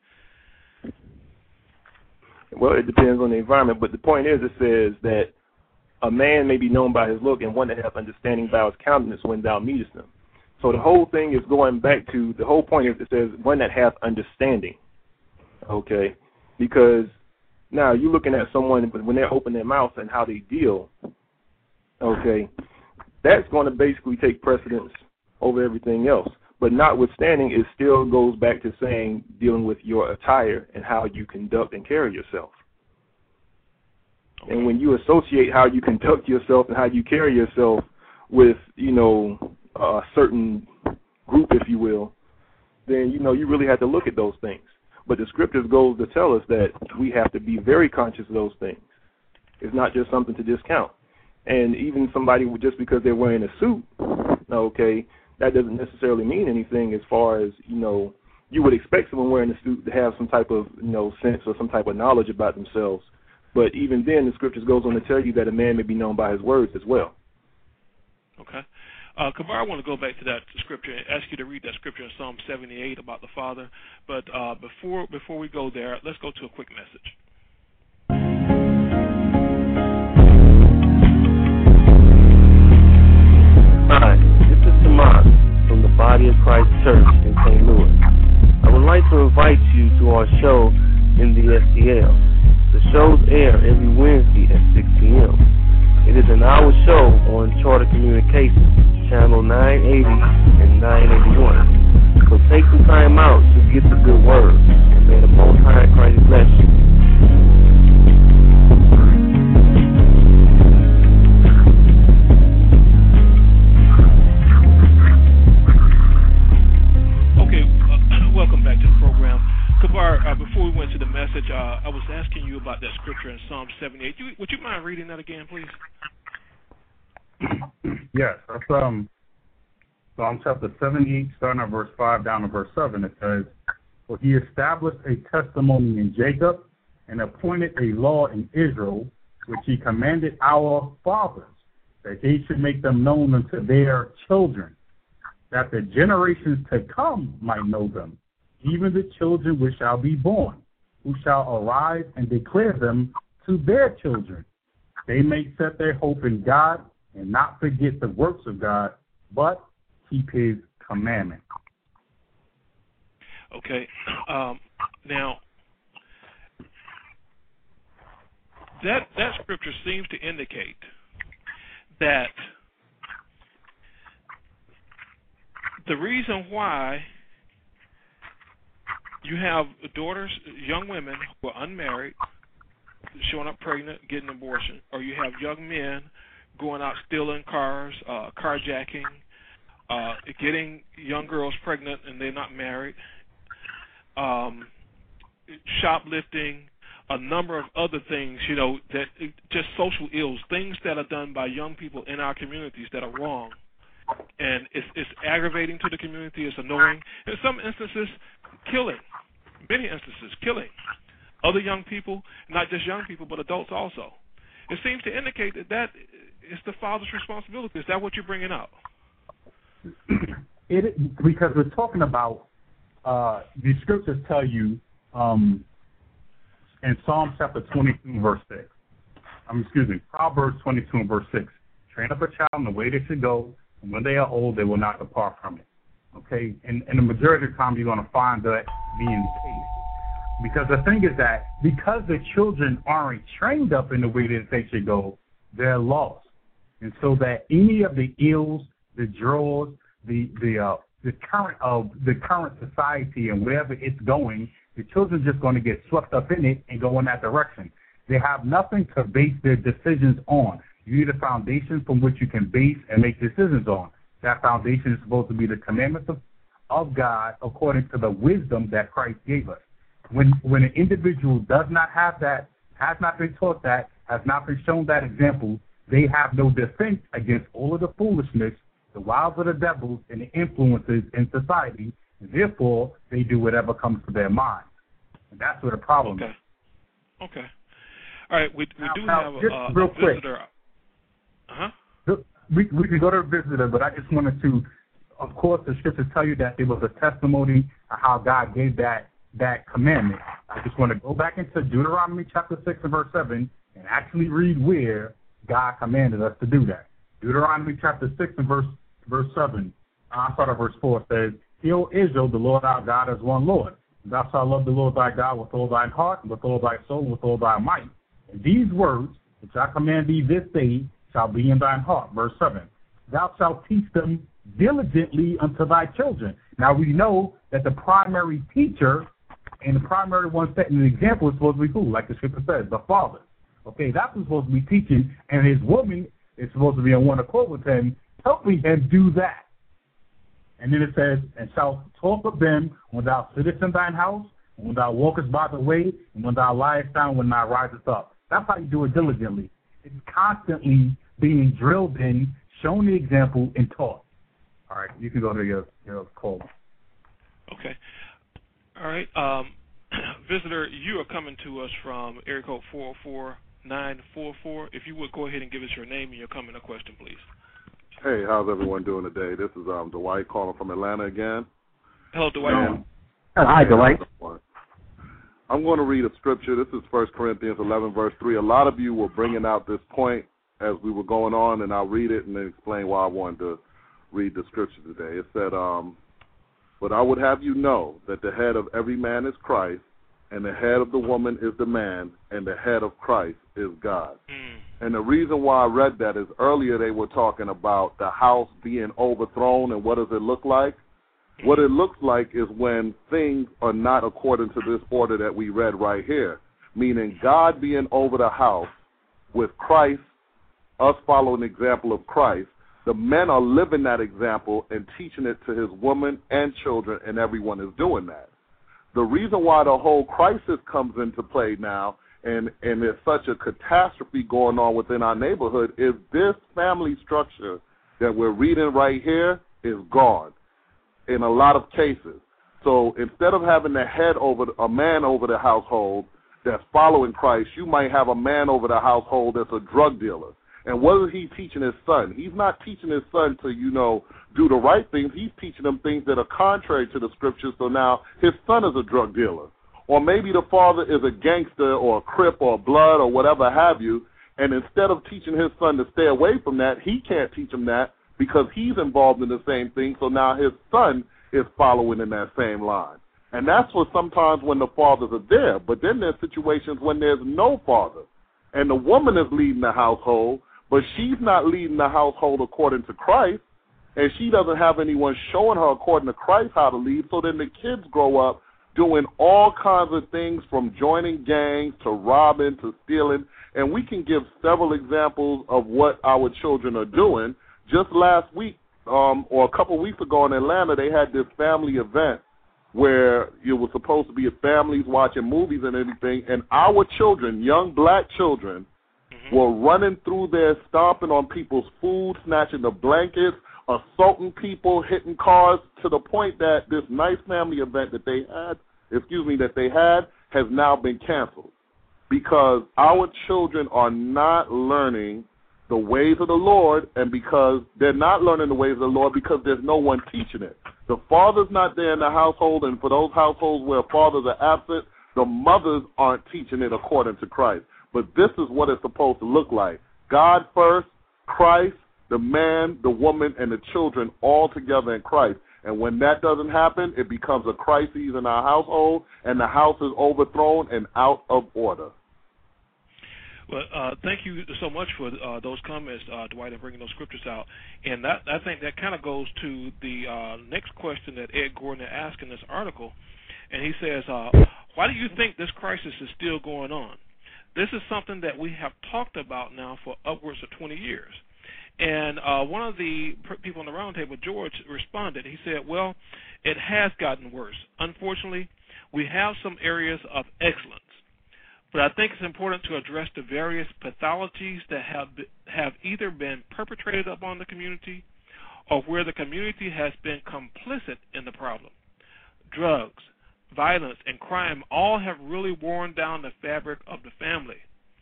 Well, it depends on the environment, but the point is it says that a man may be known by his look and one that hath understanding by his countenance when thou meetest him. So the whole thing is going back to, the whole point is it says one that hath understanding, okay? Because now you're looking at someone, when they're opening their mouth and how they deal, okay, that's going to basically take precedence over everything else. But notwithstanding, it still goes back to saying dealing with your attire and how you conduct and carry yourself. And when you associate how you conduct yourself and how you carry yourself with, you know, a certain group, if you will, then, you know, you really have to look at those things. But the scriptures goes to tell us that we have to be very conscious of those things. It's not just something to discount. And even somebody, just because they're wearing a suit, okay, that doesn't necessarily mean anything as far as, you know, you would expect someone wearing a suit to have some type of, you know, sense or some type of knowledge about themselves. But even then, the scriptures goes on to tell you that a man may be known by his words as well. Okay. Uh, Kabar, I want to go back to that scripture and ask you to read that scripture in Psalm seventy-eight about the Father. But uh, before before we go there, let's go to a quick message. Hi, this is Tomas from the Body of Christ Church in Saint Louis. I would like to invite you to our show in the S T L. The shows air every Wednesday at six p.m. It is an hour show on Charter Communications, channel nine eighty and nine eighty-one. So take some time out to get the good word, and may the Most High Christ bless you. Okay, uh, welcome back to the program. Kabar, uh, before we went to the message, uh, I was asking Psalm seventy-eight. You, would you mind reading that again, please? Yes, that's um, Psalm chapter seventy-eight, starting at verse five down to verse seven. It says, "For he established a testimony in Jacob and appointed a law in Israel, which he commanded our fathers, that they should make them known unto their children, that the generations to come might know them, even the children which shall be born, who shall arise and declare them to their children. They may set their hope in God and not forget the works of God, but keep his commandments." Okay. Um, now, that that scripture seems to indicate that the reason why you have daughters, young women who are unmarried, showing up pregnant, getting an abortion, or you have young men going out stealing cars, uh, carjacking, uh, getting young girls pregnant and they're not married, um, shoplifting, a number of other things, you know, that just social ills, things that are done by young people in our communities that are wrong. And it's, it's aggravating to the community, it's annoying. In some instances, killing. Many instances, killing. Other young people, not just young people, but adults also. It seems to indicate that that is the father's responsibility. Is that what you're bringing up? It, because we're talking about, uh, the scriptures tell you, um, in Psalm chapter twenty-two, verse six, um, excuse me, Proverbs twenty-two and verse six, train up a child in the way they should go, and when they are old, they will not depart from it. Okay? And, and the majority of the time, you're going to find that being the case. Because the thing is that because the children aren't trained up in the way that they should go, they're lost. And so that any of the ills, the draws, the the uh, the current of the current society and wherever it's going, the children are just going to get swept up in it and go in that direction. They have nothing to base their decisions on. You need a foundation from which you can base and make decisions on. That foundation is supposed to be the commandments of, of God according to the wisdom that Christ gave us. When when an individual does not have that, has not been taught that, has not been shown that example, they have no defense against all of the foolishness, the wiles of the devil, and the influences in society. And therefore, they do whatever comes to their mind. And that's where the problem okay. is. Okay. All right. We, we now, do now, have just a, real a quick. visitor. Uh-huh. We, we can go to a visitor, but I just wanted to, of course, the scriptures tell you that there was a testimony of how God gave that that commandment. I just want to go back into Deuteronomy chapter six and verse seven and actually read where God commanded us to do that. Deuteronomy chapter six and verse verse seven, I start at verse four, says, "Hear, O Israel, the Lord our God is one Lord. Thou shalt love the Lord thy God with all thine heart, and with all thy soul, and with all thy might. And these words, which I command thee this day, shall be in thine heart." Verse seven, "Thou shalt teach them diligently unto thy children." Now we know that the primary teacher and the primary one setting an example is supposed to be who? Like the scripture says, the father. Okay, that's who's supposed to be teaching, and his woman is supposed to be on one accord with him, helping him do that. And then it says, "And shalt talk of them when thou sittest in thine house, and when thou walkest by the way, and when thou liest down, when thou risest up." That's how you do it diligently. It's constantly being drilled in, shown the example, and taught. All right, you can go to your, your call. Okay. All right. Um, visitor, you are coming to us from area code four oh four nine four four. If you would go ahead and give us your name and your comment or question, please. Hey, how's everyone doing today? This is um, Dwight calling from Atlanta again. Hello, Dwight. Um, Hi, Dwight. I'm going to read a scripture. This is First Corinthians eleven, verse three. A lot of you were bringing out this point as we were going on, and I'll read it and then explain why I wanted to read the scripture today. It said, um, "But I would have you know that the head of every man is Christ, and the head of the woman is the man, and the head of Christ is God." Mm. And the reason why I read that is earlier they were talking about the house being overthrown, and what does it look like? Mm. What it looks like is when things are not according to this order that we read right here, meaning God being over the house with Christ, us following the example of Christ. The men are living that example and teaching it to his woman and children, and everyone is doing that. The reason why the whole crisis comes into play now and and there's such a catastrophe going on within our neighborhood, is this family structure that we're reading right here is gone in a lot of cases. So instead of having the head over a man over the household that's following Christ, you might have a man over the household that's a drug dealer. And what is he teaching his son? He's not teaching his son to, you know, do the right things. He's teaching them things that are contrary to the scriptures. So now his son is a drug dealer. Or maybe the father is a gangster or a Crip or a Blood or whatever have you. And instead of teaching his son to stay away from that, he can't teach him that because he's involved in the same thing. So now his son is following in that same line. And that's what sometimes when the fathers are there. But then there's situations when there's no father. And the woman is leading the household, but she's not leading the household according to Christ. And she doesn't have anyone showing her according to Christ how to lead. So then the kids grow up doing all kinds of things from joining gangs to robbing to stealing. And we can give several examples of what our children are doing. Just last week, um, or a couple weeks ago in Atlanta, they had this family event where it was supposed to be families watching movies and everything, and our children, young black children, mm-hmm. were running through there, stomping on people's food, snatching the blankets, assaulting people, hitting cars, to the point that this nice family event that they had, excuse me, that they had, has now been canceled because our children are not learning the ways of the Lord, and because they're not learning the ways of the Lord because there's no one teaching it. The father's not there in the household, and for those households where fathers are absent, the mothers aren't teaching it according to Christ. But this is what it's supposed to look like. God first, Christ, the man, the woman, and the children all together in Christ. And when that doesn't happen, it becomes a crisis in our household, and the house is overthrown and out of order. Well, uh, thank you so much for uh, those comments, uh, Dwight, and bringing those scriptures out. And that, I think that kind of goes to the uh, next question that Ed Gordon asked in this article. And he says, uh, why do you think this crisis is still going on? This is something that we have talked about now for upwards of twenty years. And uh, one of the people on the roundtable, George, responded. He said, well, it has gotten worse. Unfortunately, we have some areas of excellence. But I think it's important to address the various pathologies that have have either been perpetrated upon the community or where the community has been complicit in the problem. Drugs, violence, and crime all have really worn down the fabric of the family.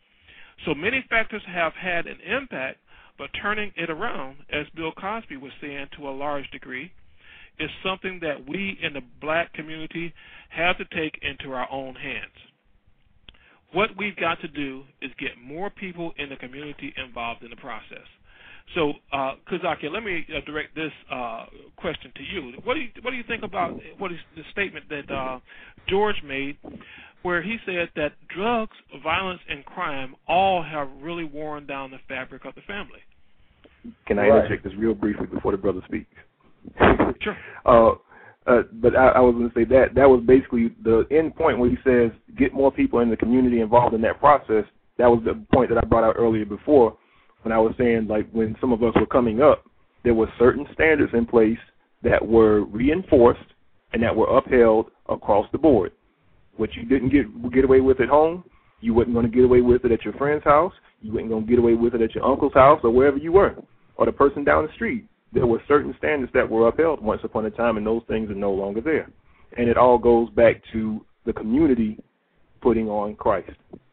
So many factors have had an impact, but turning it around, as Bill Cosby was saying to a large degree, is something that we in the black community have to take into our own hands. What we've got to do is get more people in the community involved in the process. So, uh, Kazakia, let me uh, direct this uh, question to you. What do you what do you think about what is the statement that uh, George made, where he said that drugs, violence, and crime all have really worn down the fabric of the family? Can I right. interject this real briefly before the brother speaks? Sure. Uh, Uh, but I, I was going to say that that was basically the end point where he says get more people in the community involved in that process. That was the point that I brought out earlier before when I was saying, like, when some of us were coming up, there were certain standards in place that were reinforced and that were upheld across the board. What you didn't get get away with at home, you wasn't going to get away with it at your friend's house. You wasn't going to get away with it at your uncle's house or wherever you were, or the person down the street. There were certain standards that were upheld once upon a time, and those things are no longer there. And it all goes back to the community putting on Christ.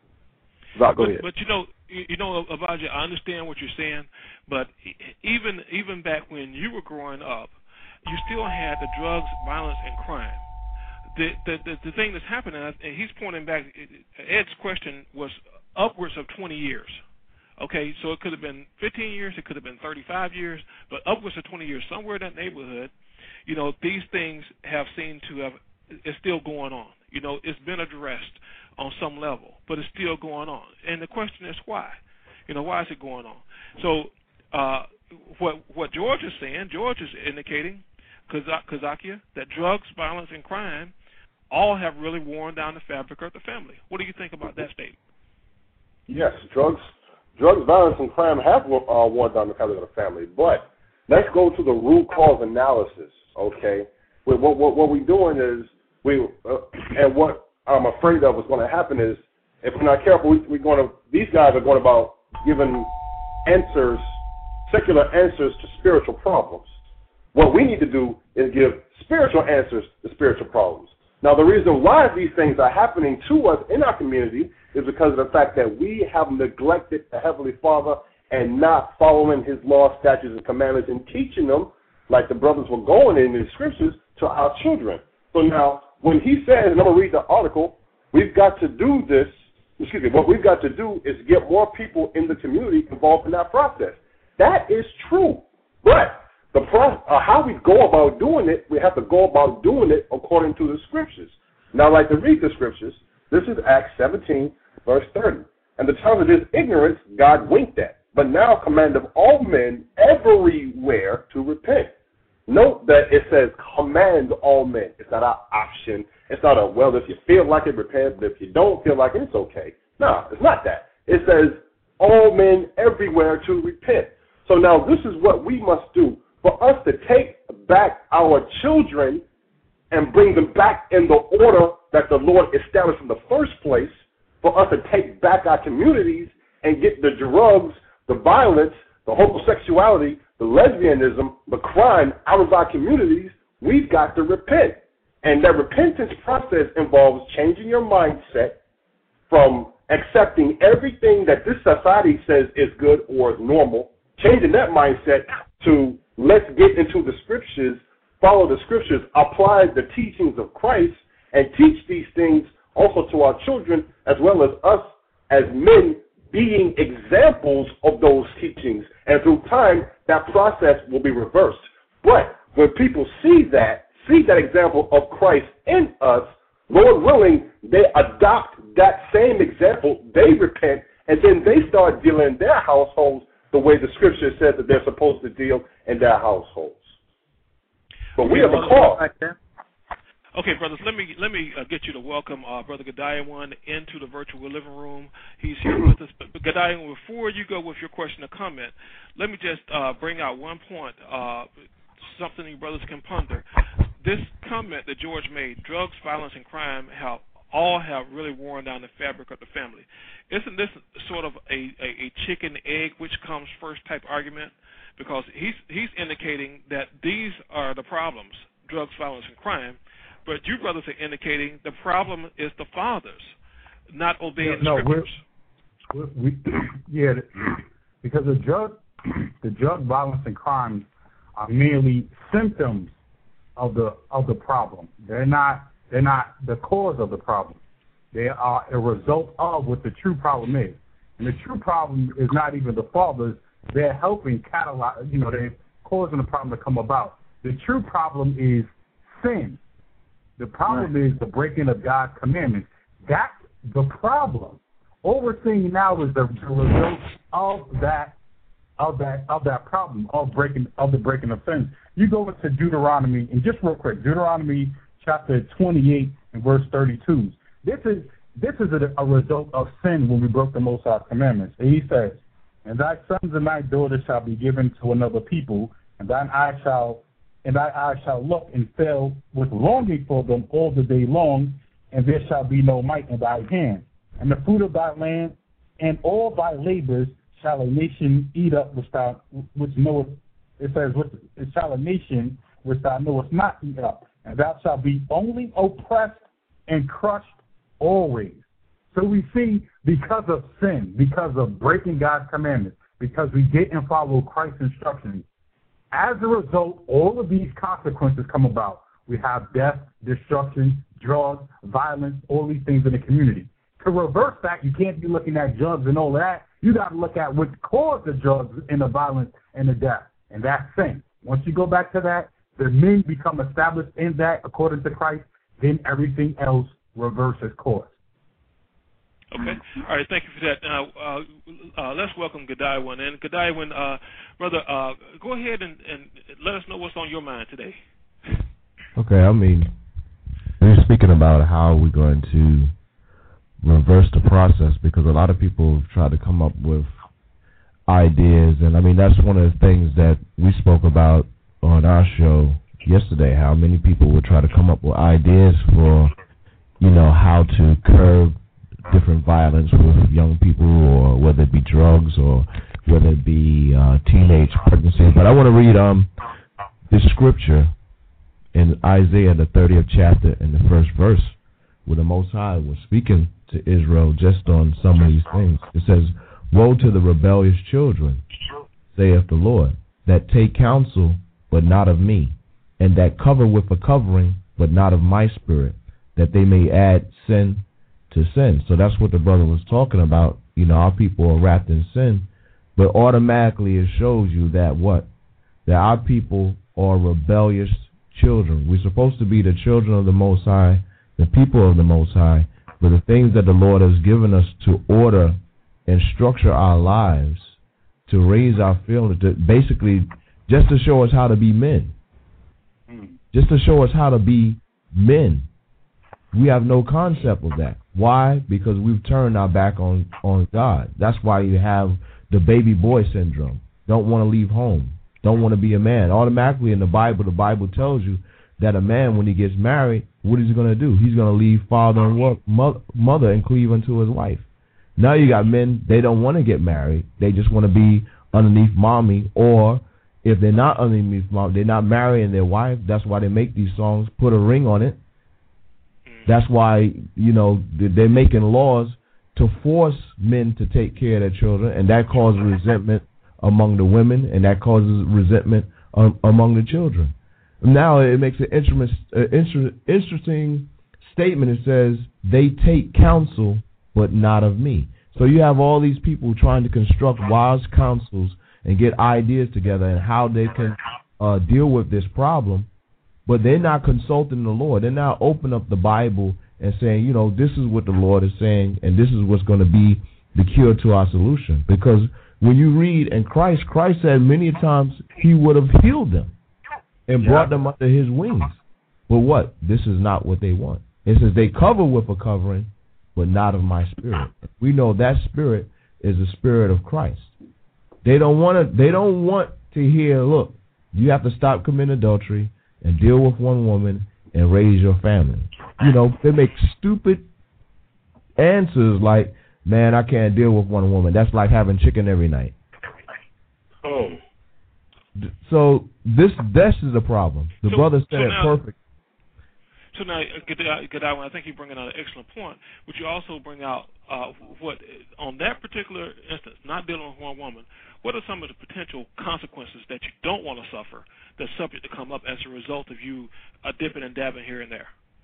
Zach, go but, ahead. But, you know, you know, Avaja, I understand what you're saying, but even even back when you were growing up, you still had the drugs, violence, and crime. The the the, the thing that's happening, and he's pointing back, Ed's question was upwards of twenty years. Okay, so it could have been fifteen years, it could have been thirty-five years, but upwards of twenty years, somewhere in that neighborhood, you know, these things have seemed to have, it's still going on. You know, it's been addressed on some level, but it's still going on. And the question is why? You know, why is it going on? So uh, what what George is saying, George is indicating, Kazakia, that drugs, violence, and crime all have really worn down the fabric of the family. What do you think about that statement? Yes, drugs. Drugs, violence, and crime have uh, worn down the fabric of the family. But let's go to the root cause analysis, okay? What, what, what we're doing is, we, uh, and what I'm afraid of is going to happen is if we're not careful, we, we're going to. These guys are going about giving answers, secular answers to spiritual problems. What we need to do is give spiritual answers to spiritual problems. Now, the reason why these things are happening to us in our community is because of the fact that we have neglected the Heavenly Father and not following His laws, statutes, and commandments and teaching them, like the brothers were going in the scriptures, to our children. So now, when he says, and I'm going to read the article, we've got to do this, excuse me, what we've got to do is get more people in the community involved in that process. That is true. But the pro- uh, how we go about doing it, we have to go about doing it according to the scriptures. Now, I'd like to read the scriptures. This is Acts seventeen, verse thirty. And the time of this ignorance God winked at, but now command of all men everywhere to repent. Note that it says command all men. It's not an option. It's not a, well, if you feel like it, repent, but if you don't feel like it, it's okay. No, it's not that. It says all men everywhere to repent. So now this is what we must do. For us to take back our children and bring them back in the order that the Lord established in the first place, for us to take back our communities and get the drugs, the violence, the homosexuality, the lesbianism, the crime out of our communities, we've got to repent. And that repentance process involves changing your mindset from accepting everything that this society says is good or is normal, changing that mindset to let's get into the scriptures, follow the scriptures, apply the teachings of Christ, and teach these things also to our children, as well as us as men being examples of those teachings. And through time, that process will be reversed. But when people see that, see that example of Christ in us, Lord willing, they adopt that same example, they repent, and then they start dealing in their households the way the scripture says that they're supposed to deal in their households. But we have a call. Okay, brothers, let me let me uh, get you to welcome uh, Brother Gadiawan into the virtual living room. He's here with us. But, but Gadiawan, before you go with your question or comment, let me just uh, bring out one point, uh, something you brothers can ponder. This comment that George made, drugs, violence, and crime have all have really worn down the fabric of the family. Isn't this sort of a, a, a chicken egg which comes first type argument? Because he's he's indicating that these are the problems, drugs, violence, and crime. But you brothers are indicating the problem is the fathers not obeying yeah, no, the scriptures. We're, we, yeah, because the drug, the drug violence and crimes are merely symptoms of the of the problem. They're not they're not the cause of the problem. They are a result of what the true problem is. And the true problem is not even the fathers. They're helping catalyze. You know, they're causing the problem to come about. The true problem is sin. The problem right. is the breaking of God's commandments. That's the problem. All we're seeing now is the, the result of that, of that, of that problem of breaking of the breaking of sins. You go into Deuteronomy, and just real quick, Deuteronomy chapter twenty-eight and verse thirty-two. This is this is a, a result of sin when we broke the Most High's commandments. And he says, "And thy sons and thy daughters shall be given to another people, and thine eye shall." And thy eye shall look and fail with longing for them all the day long, and there shall be no might in thy hand. And the fruit of thy land and all thy labors shall a nation eat up which thou which knoweth. It says, which it shall a nation which thou knowest not eat up, and thou shalt be only oppressed and crushed always. So we see because of sin, because of breaking God's commandments, because we didn't follow Christ's instructions. As a result, all of these consequences come about. We have death, destruction, drugs, violence, all these things in the community. To reverse that, you can't be looking at drugs and all that. You got to look at what caused the drugs and the violence and the death, and that's sin. Once you go back to that, the men become established in that according to Christ, then everything else reverses course. Okay. All right. Thank you for that. Now, uh, uh, let's welcome Gadiawan. And Gadiawan, uh, brother, uh, go ahead and, and let us know what's on your mind today. Okay. I mean, we're speaking about how we're going to reverse the process, because a lot of people try to come up with ideas, and I mean that's one of the things that we spoke about on our show yesterday. How many people would try to come up with ideas for, you know, how to curb different violence with young people, or whether it be drugs, or whether it be uh, teenage pregnancy. But I want to read um this scripture in Isaiah, the thirtieth chapter, in the first verse, where the Most High was speaking to Israel just on some of these things. It says, "Woe to the rebellious children, saith the Lord, that take counsel, but not of me, and that cover with a covering, but not of my spirit, that they may add sin to sin." So that's what the brother was talking about. You know, our people are wrapped in sin, but automatically it shows you that what? That our people are rebellious children. We're supposed to be the children of the Most High, the people of the Most High, but the things that the Lord has given us to order and structure our lives, to raise our feelings, to basically just to show us how to be men. Just to show us how to be men. We have no concept of that. Why? Because we've turned our back on, on God. That's why you have the baby boy syndrome. Don't want to leave home. Don't want to be a man. Automatically in the Bible, the Bible tells you that a man, when he gets married, what is he going to do? He's going to leave father and work, mother and cleave unto his wife. Now you got men, they don't want to get married. They just want to be underneath mommy, or if they're not underneath mom, they're not marrying their wife. That's why they make these songs, put a ring on it. That's why, you know, they're making laws to force men to take care of their children, and that causes resentment among the women, and that causes resentment um, among the children. Now it makes an interest, uh, inter- interesting statement. It says, "They take counsel, but not of me." So you have all these people trying to construct wise counsels and get ideas together and how they can uh, deal with this problem, but they're not consulting the Lord. They're not opening up the Bible and saying, you know, this is what the Lord is saying, and this is what's going to be the cure to our solution. Because when you read, and Christ, Christ said many times he would have healed them and brought them under his wings. But what? This is not what they want. It says they cover with a covering, but not of my spirit. We know that spirit is the spirit of Christ. They don't want to. They don't want to hear, look, you have to stop committing adultery and deal with one woman and raise your family. You know, they make stupid answers like, man, I can't deal with one woman. That's like having chicken every night. Oh. So this this is a problem. The so, brother said so it now, perfect. So now, Godwin, I think you bring out an excellent point. Would you also bring out uh, what, on that particular instance, not dealing with one woman, what are some of the potential consequences that you don't want to suffer that's subject to come up as a result of you uh, dipping and dabbing here and there?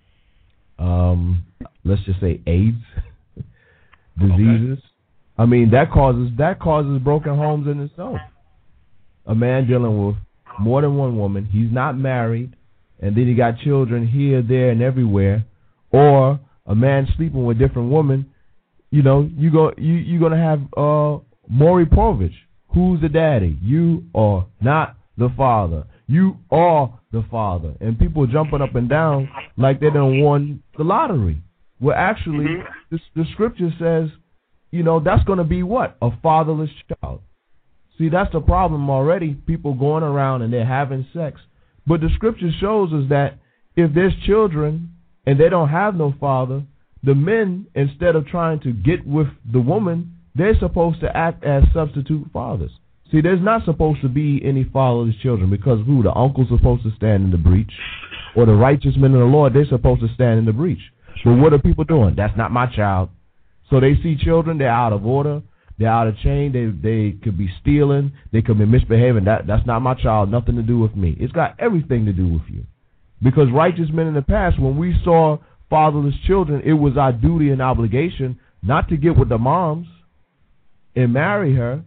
Um, let's just say AIDS, diseases. Okay. I mean, that causes that causes broken homes in itself. A man dealing with more than one woman, he's not married, and then he got children here, there, and everywhere, or a man sleeping with different women. You know, you go, you you're gonna have uh, Maury Povich. Who's the daddy? You are not the father. You are the father. And people jumping up and down like they done won the lottery. Well, actually, mm-hmm. the, the scripture says, you know, that's going to be what? A fatherless child. See, that's the problem already. People going around and they're having sex. But the scripture shows us that if there's children and they don't have no father, the men, instead of trying to get with the woman, they're supposed to act as substitute fathers. See, there's not supposed to be any fatherless children because who? The uncle's supposed to stand in the breach, or the righteous men of the Lord, they're supposed to stand in the breach. But what are people doing? That's not my child. So they see children, they're out of order, they're out of chain, they they could be stealing, they could be misbehaving. That That's not my child, nothing to do with me. It's got everything to do with you. Because righteous men in the past, when we saw fatherless children, it was our duty and obligation not to get with the moms and marry her.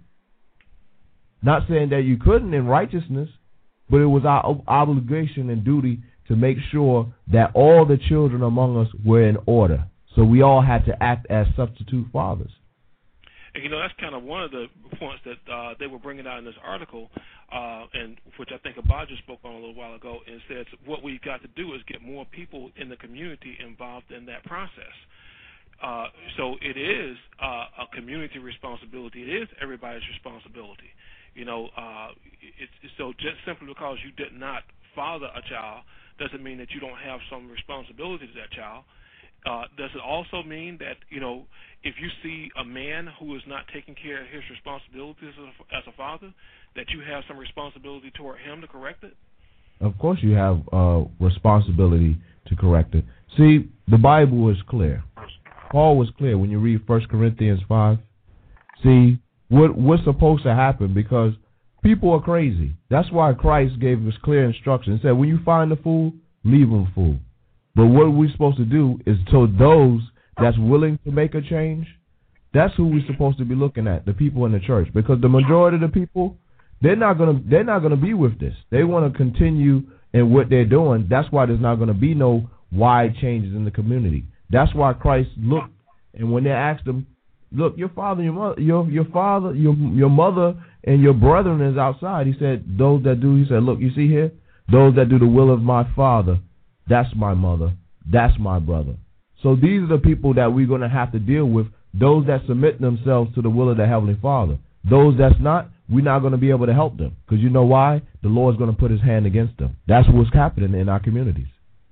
Not saying that you couldn't in righteousness, but it was our obligation and duty to make sure that all the children among us were in order. So we all had to act as substitute fathers. And, you know, that's kind of one of the points that uh, they were bringing out in this article, uh, and which I think Abadja spoke on a little while ago, and says what we've got to do is get more people in the community involved in that process. Uh, so it is uh, a community responsibility. It is everybody's responsibility. You know, uh, it's, so just simply because you did not father a child doesn't mean that you don't have some responsibility to that child. uh, does it also mean that, you know, if you see a man who is not taking care of his responsibilities as a, as a father, that you have some responsibility toward him to correct it? Of course you have uh, responsibility to correct it. See, the Bible is clear. Paul was clear when you read First Corinthians five. See, what what's supposed to happen, because people are crazy. That's why Christ gave us clear instructions. He said, when you find a fool, leave him fool. But what we're supposed to do is to those that's willing to make a change, that's who we're supposed to be looking at, the people in the church. Because the majority of the people, they're not gonna they're not gonna be with this. They want to continue in what they're doing. That's why there's not gonna be no wide changes in the community. That's why Christ looked, and when they asked him, look, your father, your mother, your your father, your your mother, and your brethren is outside. He said, those that do. He said, look, you see here, those that do the will of my Father, that's my mother, that's my brother. So these are the people that we're going to have to deal with. Those that submit themselves to the will of the Heavenly Father. Those that's not, we're not going to be able to help them, because you know why? The Lord's going to put His hand against them. That's what's happening in our communities.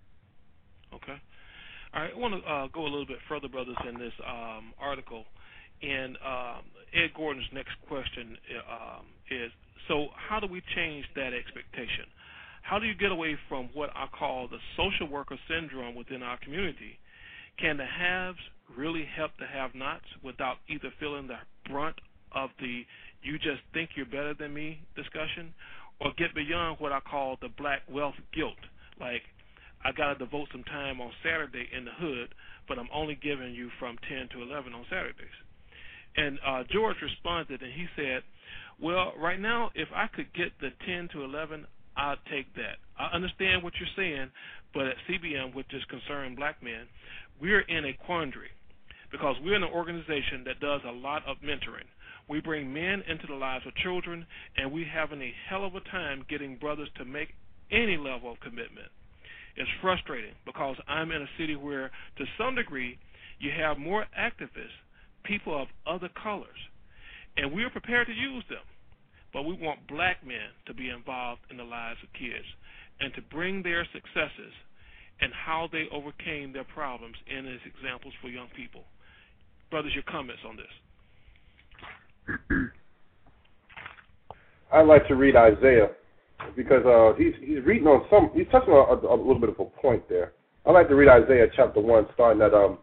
Okay. All right. I want to uh, go a little bit further, brothers, in this um, article. And um, Ed Gordon's next question um, is, so how do we change that expectation? How do you get away from what I call the social worker syndrome within our community? Can the haves really help the have-nots without either feeling the brunt of the you just think you're better than me discussion, or get beyond what I call the black wealth guilt, like I got to devote some time on Saturday in the hood, but I'm only giving you from ten to eleven on Saturdays? And uh, George responded, and he said, well, right now, if I could get the ten to eleven, I'd take that. I understand what you're saying, but at C B M, which is Concerned Black Men, we're in a quandary because we're in an organization that does a lot of mentoring. We bring men into the lives of children, and we're having a hell of a time getting brothers to make any level of commitment. It's frustrating because I'm in a city where, to some degree, you have more activists, people of other colors, and we're prepared to use them. But we want black men to be involved in the lives of kids and to bring their successes and how they overcame their problems in as examples for young people. Brothers, your comments on this? I'd like to read Isaiah because uh, he's he's reading on some. He's touching on a, a little bit of a point there. I'd like to read Isaiah chapter one, starting at um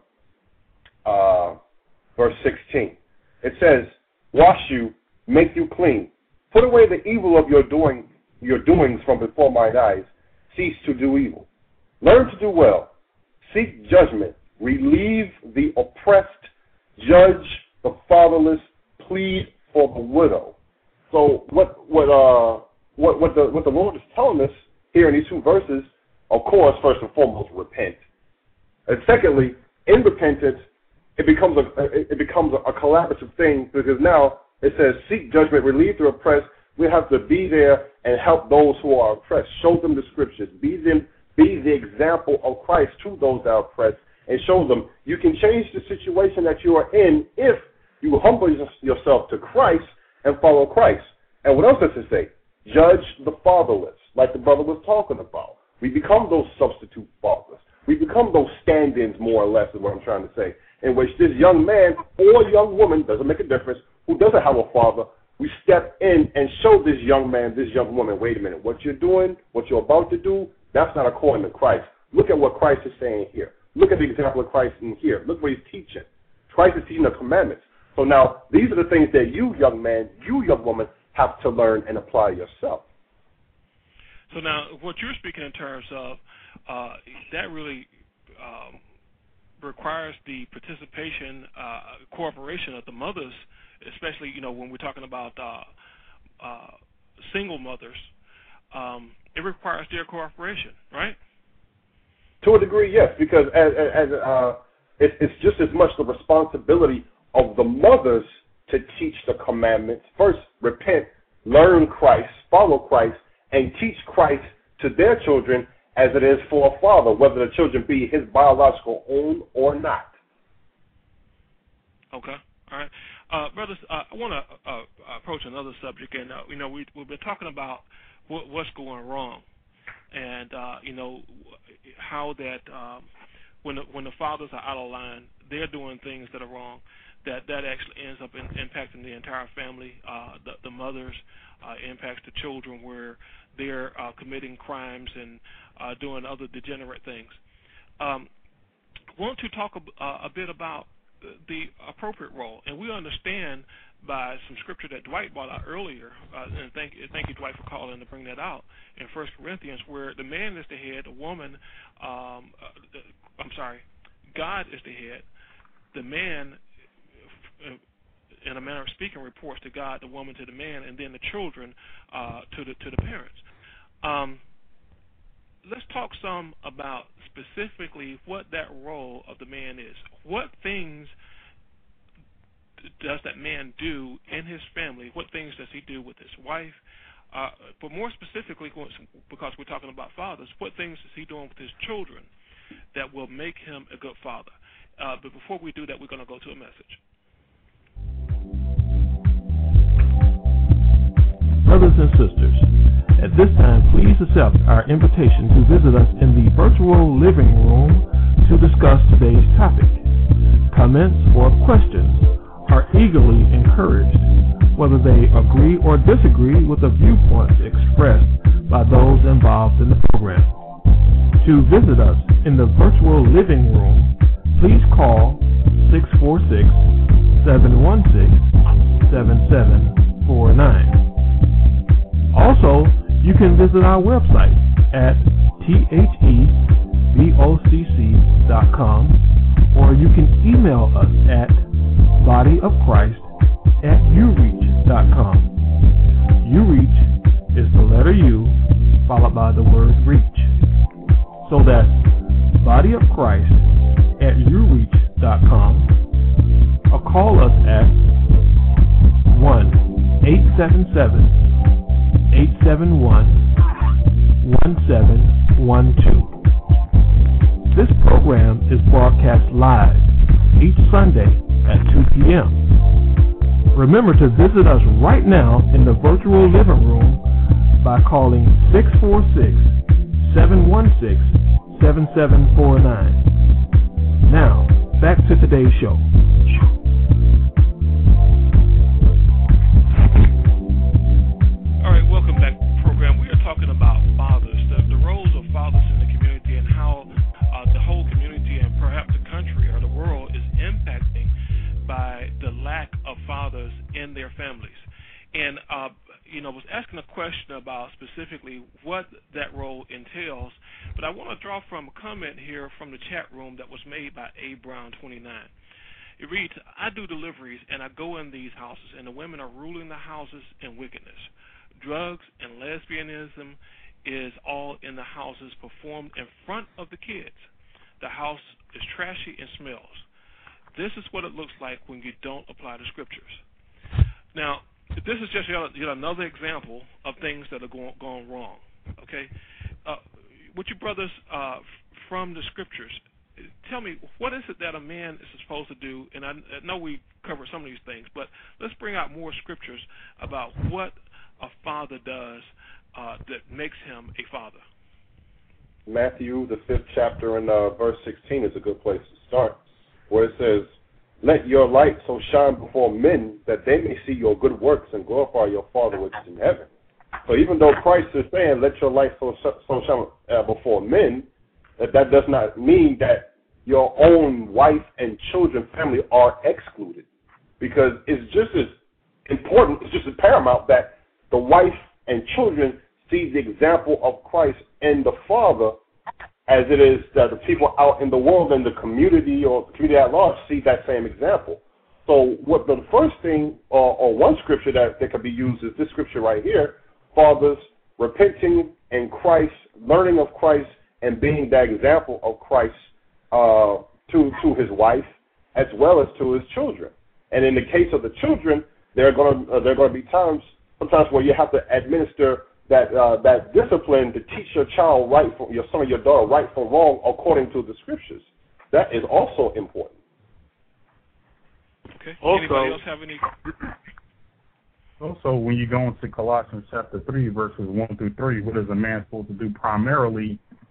uh verse sixteen. It says, "Wash you, make you clean. Put away the evil of your doing your doings from before mine eyes. Cease to do evil. Learn to do well. Seek judgment. Relieve the oppressed. Judge the fatherless. Plead for the widow." So what what uh what what the what the Lord is telling us here in these two verses, of course, first and foremost, repent. And secondly, in repentance, it becomes a it becomes a, a collaborative thing, because now it says, seek judgment, relieve the oppressed. We have to be there and help those who are oppressed. Show them the scriptures. Be them be the example of Christ to those that are oppressed, and show them you can change the situation that you are in if you humble yourself to Christ and follow Christ. And what else does it say? Judge the fatherless, like the brother was talking about. We become those substitute fathers. We become those stand-ins, more or less, is what I'm trying to say, in which this young man or young woman, doesn't make a difference, who doesn't have a father, we step in and show this young man, this young woman, wait a minute, what you're doing, what you're about to do, that's not according to Christ. Look at what Christ is saying here. Look at the example of Christ in here. Look what he's teaching. Christ is teaching the commandments. So now, these are the things that you, young man, you, young woman, have to learn and apply yourself. So now, what you're speaking in terms of, uh, that really um, requires the participation, uh, cooperation of the mothers, especially, you know, when we're talking about uh, uh, single mothers. Um, it requires their cooperation, right? To a degree, yes, because as, as uh, it's, it's just as much the responsibility of the mothers to teach the commandments. First, repent, learn Christ, follow Christ, and teach Christ to their children as it is for a father, whether the children be his biological own or not. Okay, all right. Uh, brothers, uh, I want to uh, approach another subject, and, uh, you know, we, we've been talking about what, what's going wrong and, uh, you know, how that um, when the, when the fathers are out of line, they're doing things that are wrong. That that actually ends up in, impacting the entire family. Uh, the, the mothers uh, impacts the children, where they're uh, committing crimes and uh, doing other degenerate things. Um, I want to talk a, uh, a bit about the appropriate role, and we understand by some scripture that Dwight brought out earlier, uh, and thank thank you, Dwight, for calling to bring that out in First Corinthians, where the man is the head, the woman, um, uh, I'm sorry, God is the head, the man, uh, in a manner of speaking, reports to God, the woman to the man, and then the children uh, to the to the parents. Um, let's talk some about specifically what that role of the man is. What things does that man do in his family? What things does he do with his wife? Uh, but more specifically, because we're talking about fathers, what things is he doing with his children that will make him a good father? Uh, but before we do that, we're going to go to a message. Brothers and sisters, at this time, please accept our invitation to visit us in the virtual living room to discuss today's topic. Comments or questions are eagerly encouraged, whether they agree or disagree with the viewpoints expressed by those involved in the program. To visit us in the virtual living room, please call six four six, seven one six, seven seven four nine. Also, you can visit our website at thevocc dot com, or you can email us at bodyofchrist at ureach dot com. Ureach is the letter U followed by the word reach. So that's bodyofchrist at ureach dot com, or call us at one eight seven seven, eight seven one, one seven one two. This program is broadcast live each Sunday at two p.m. Remember to visit us right now in the virtual living room by calling six four six, seven one six, seven seven four nine. Now, back to today's show. All right, welcome back to the program. We are talking about fathers, the, the roles of fathers in the community, and how uh, the whole community and perhaps the country or the world is impacting by the lack of fathers in their families. And, uh, you know, I was asking a question about specifically what that role entails, but I want to draw from a comment here from the chat room that was made by A Brown twenty-nine. It reads, I do deliveries and I go in these houses, and the women are ruling the houses in wickedness. Drugs and lesbianism is all in the houses performed in front of the kids. The house is trashy and smells. This is what it looks like when you don't apply the scriptures. Now, this is just yet another example of things that are going, going wrong. Okay, uh, would you brothers uh, from the scriptures tell me what is it that a man is supposed to do? And I, I know we covered some of these things, but let's bring out more scriptures about what a father does uh, that makes him a father. Matthew, the fifth chapter, and uh, verse sixteen is a good place to start, where it says, let your light so shine before men that they may see your good works and glorify your Father which is in heaven. So even though Christ is saying, let your light so, so shine uh, before men, that, that does not mean that your own wife and children, family are excluded. Because it's just as important, it's just as paramount that the wife and children see the example of Christ and the Father as it is that the people out in the world and the community or the community at large see that same example. So what the first thing or, or one scripture that, that could be used is this scripture right here, fathers repenting in Christ, learning of Christ, and being that example of Christ uh, to, to his wife as well as to his children. And in the case of the children, there are going to, uh, there are going to be times, sometimes where you have to administer that uh, that discipline to teach your child right from your son or your daughter right from wrong according to the scriptures. That is also important. Okay. Also, anybody else have any? Also, when you go into Colossians chapter three, verses one through three, what is a man supposed to do? Primarily,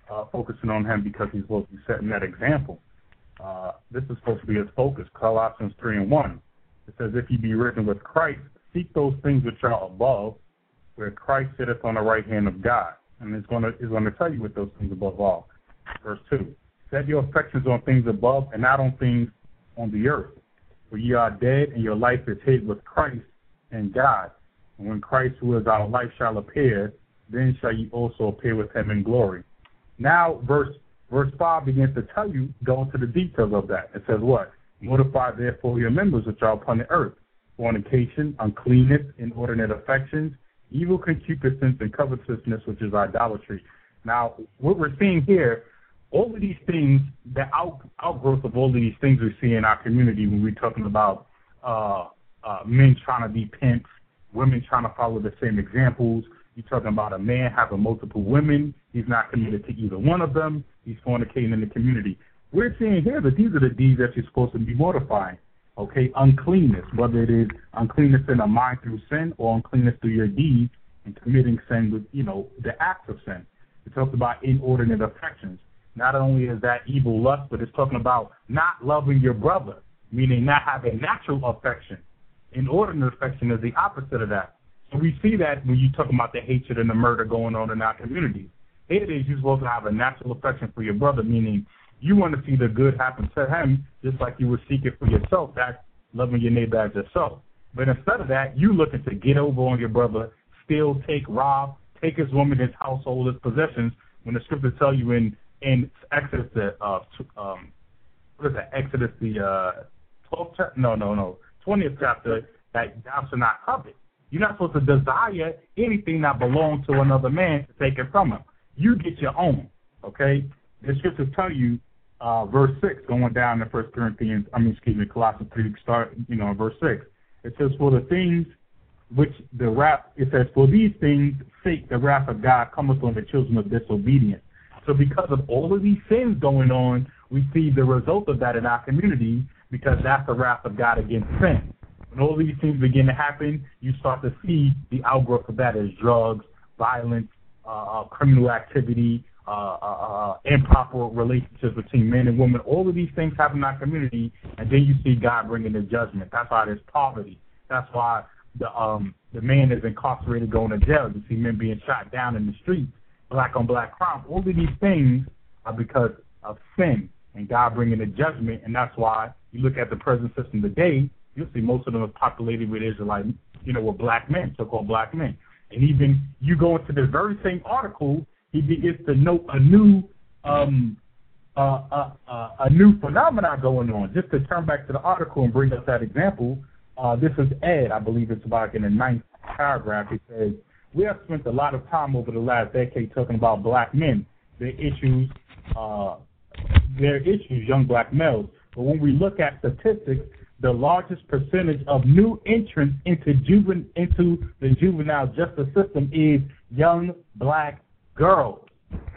uh, focusing on him because he's supposed to be setting that example. Uh, this is supposed to be his focus. Colossians three and one. It says, if you be risen with Christ, seek those things which are above, where Christ sitteth on the right hand of God. And it's going to it's going to tell you what those things above are. Verse two. Set your affections on things above and not on things on the earth. For ye are dead, and your life is hid with Christ in God. And when Christ, who is our life, shall appear, then shall ye also appear with him in glory. Now, verse verse five begins to tell you, go into the details of that. It says what? Mortify therefore your members which are upon the earth, fornication, uncleanness, inordinate affections, evil concupiscence, and covetousness, which is idolatry. Now, what we're seeing here, all of these things, the out, outgrowth of all of these things we see in our community when we're talking about uh, uh, men trying to be pimps, women trying to follow the same examples. You're talking about a man having multiple women. He's not committed to either one of them. He's fornicating in the community. We're seeing here that these are the deeds that you're supposed to be mortifying. Okay, uncleanness, whether it is uncleanness in the mind through sin or uncleanness through your deeds and committing sin with, you know, the acts of sin. It talks about inordinate affections. Not only is that evil lust, but it's talking about not loving your brother, meaning not having natural affection. Inordinate affection is the opposite of that. So we see that when you talk about the hatred and the murder going on in our community. Here it is, you're supposed to have a natural affection for your brother, meaning you want to see the good happen to him just like you would seek it for yourself. That's loving your neighbor as yourself. But instead of that, you looking to get over on your brother, steal, take, rob, take his woman, his household, his possessions, when the scriptures tell you in, in Exodus, the, uh, um, what is that, Exodus, the uh, twelfth chapter? No, no, no, twentieth chapter, that thou shalt not covet. You're not supposed to desire anything that belongs to another man to take it from him. You get your own, okay? The scriptures tell you, uh, verse six, going down to First Corinthians, I mean, excuse me, Colossians three, start, you know, verse six. It says, for the things which the wrath, it says, for these things' sake the wrath of God cometh on the children of disobedience. So because of all of these sins going on, we see the result of that in our community because that's the wrath of God against sin. When all these things begin to happen, you start to see the outgrowth of that as drugs, violence, uh, criminal activity, uh, uh, uh, improper relationships between men and women. All of these things happen in our community, and then you see God bringing the judgment. That's why there's poverty. That's why the um, the man is incarcerated going to jail. You see men being shot down in the streets, black on black crime. All of these things are because of sin and God bringing the judgment, and that's why you look at the present system today, you'll see most of them are populated with Israelite, you know, with black men, so-called black men. And even you go into this very same article, he begins to note a new um, uh, uh, uh, a new phenomenon going on. Just to turn back to the article and bring up that example, uh, this is Ed, I believe it's about in the ninth paragraph. He says, we have spent a lot of time over the last decade talking about black men, their issues, uh, their issues, young black males. But when we look at statistics, the largest percentage of new entrants into juven- into the juvenile justice system is young black girls.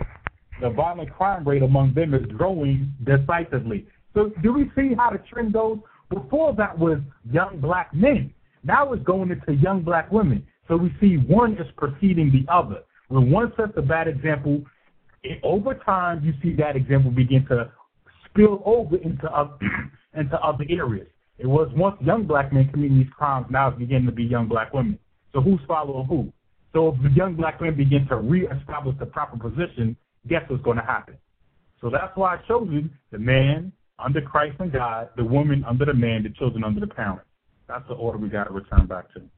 The violent crime rate among them is growing decisively. So do we see how the trend goes? Before that was young black men. Now it's going into young black women. So we see one is preceding the other. When one sets a bad example, it, over time you see that example begin to spill over into other, into other areas. It was once young black men committing these crimes, now it's beginning to be young black women. So who's following who? So if the young black men begin to reestablish the proper position, guess what's going to happen? So that's why I showed you the man under Christ and God, the woman under the man, the children under the parent. That's the order we got to return back to.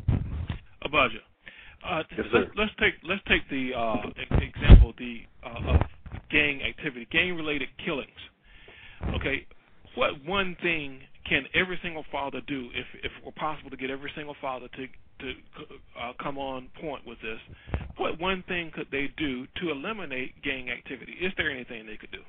Abaja, uh, yes, let's, let's take let's take the uh, example the uh, of gang activity, gang-related killings. Okay, what one thing can every single father do, if if it were possible to get every single father to to uh, come on point with this? What one thing could they do to eliminate gang activity? Is there anything they could do?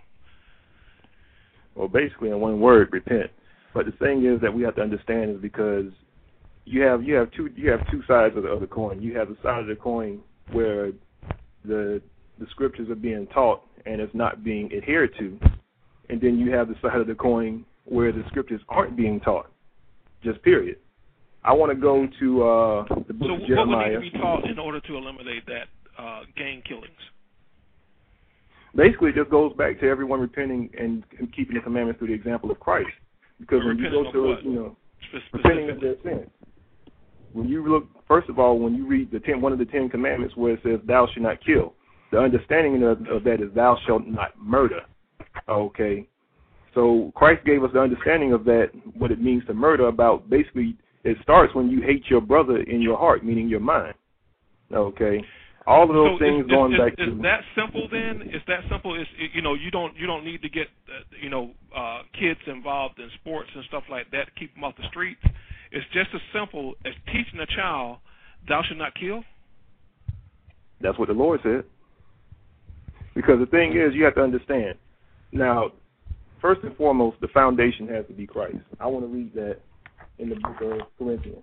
Well, basically, in one word, repent. But the thing is that we have to understand is because you have you have two you have two sides of the, of the coin. You have the side of the coin where the the scriptures are being taught and it's not being adhered to, and then you have the side of the coin where the scriptures aren't being taught. Just period. I want to go to uh, the book so of Jeremiah. So what would need to be taught in order to eliminate that uh, gang killings? basically it just goes back to everyone repenting and, and keeping the commandments through the example of Christ. Because when you go to, you know, repenting of their sins. When you look, first of all, when you read the ten, one of the Ten Commandments where it says, thou shalt not kill, the understanding of, of that is thou shalt not murder. Okay? So Christ gave us the understanding of that, what it means to murder, about basically it starts when you hate your brother in your heart, meaning your mind. Okay? All of those so things is, going is, back is, to... Is that simple then? Is that simple? Is you know, you don't you don't need to get, uh, you know, uh, kids involved in sports and stuff like that to keep them off the streets. It's just as simple as teaching a child, thou shalt not kill? That's what the Lord said. Because the thing is, you have to understand. Now, first and foremost, the foundation has to be Christ. I want to read that in the book of Corinthians.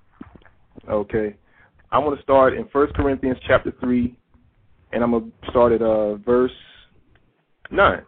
Okay. I want to start in First Corinthians chapter three, and I'm going to start at uh, verse nine.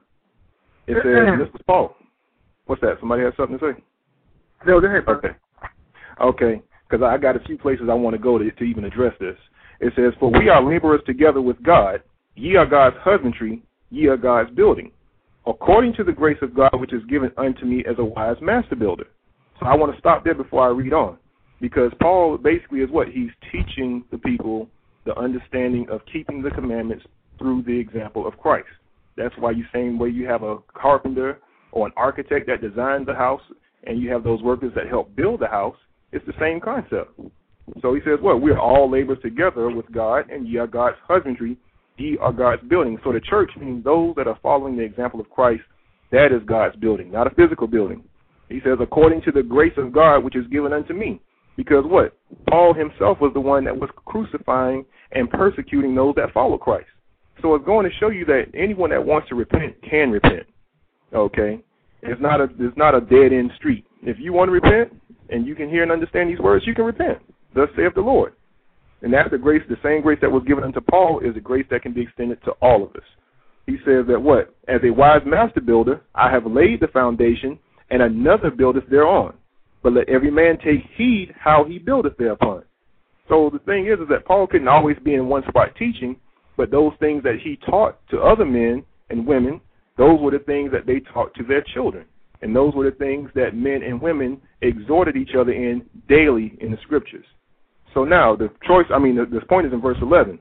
It says, this is Paul. What's that? Somebody has something to say? No, go ahead, Okay. Okay, because I got a few places I want to go to, to even address this. It says, for we are laborers together with God. Ye are God's husbandry, ye are God's building, according to the grace of God which is given unto me as a wise master builder. So I want to stop there before I read on, because Paul basically is what? He's teaching the people the understanding of keeping the commandments through the example of Christ. That's why you same way you have a carpenter or an architect that designed the house, and you have those workers that help build the house. It's the same concept. So he says, well, we are all laborers together with God, and ye are God's husbandry, ye are God's building. So the church, meaning those that are following the example of Christ, that is God's building, not a physical building. He says, according to the grace of God which is given unto me. Because what? Paul himself was the one that was crucifying and persecuting those that follow Christ. So it's going to show you that anyone that wants to repent can repent. Okay? It's not a it's not a dead-end street. If you want to repent and you can hear and understand these words, you can repent. Thus saith the Lord. And that's the grace, the same grace that was given unto Paul is the grace that can be extended to all of us. He says that what? As a wise master builder, I have laid the foundation, and another buildeth thereon. But let every man take heed how he buildeth thereupon. So the thing is, is that Paul couldn't always be in one spot teaching, but those things that he taught to other men and women, those were the things that they taught to their children. And those were the things that men and women exhorted each other in daily in the scriptures. So now, the choice, I mean, this point is in verse eleven.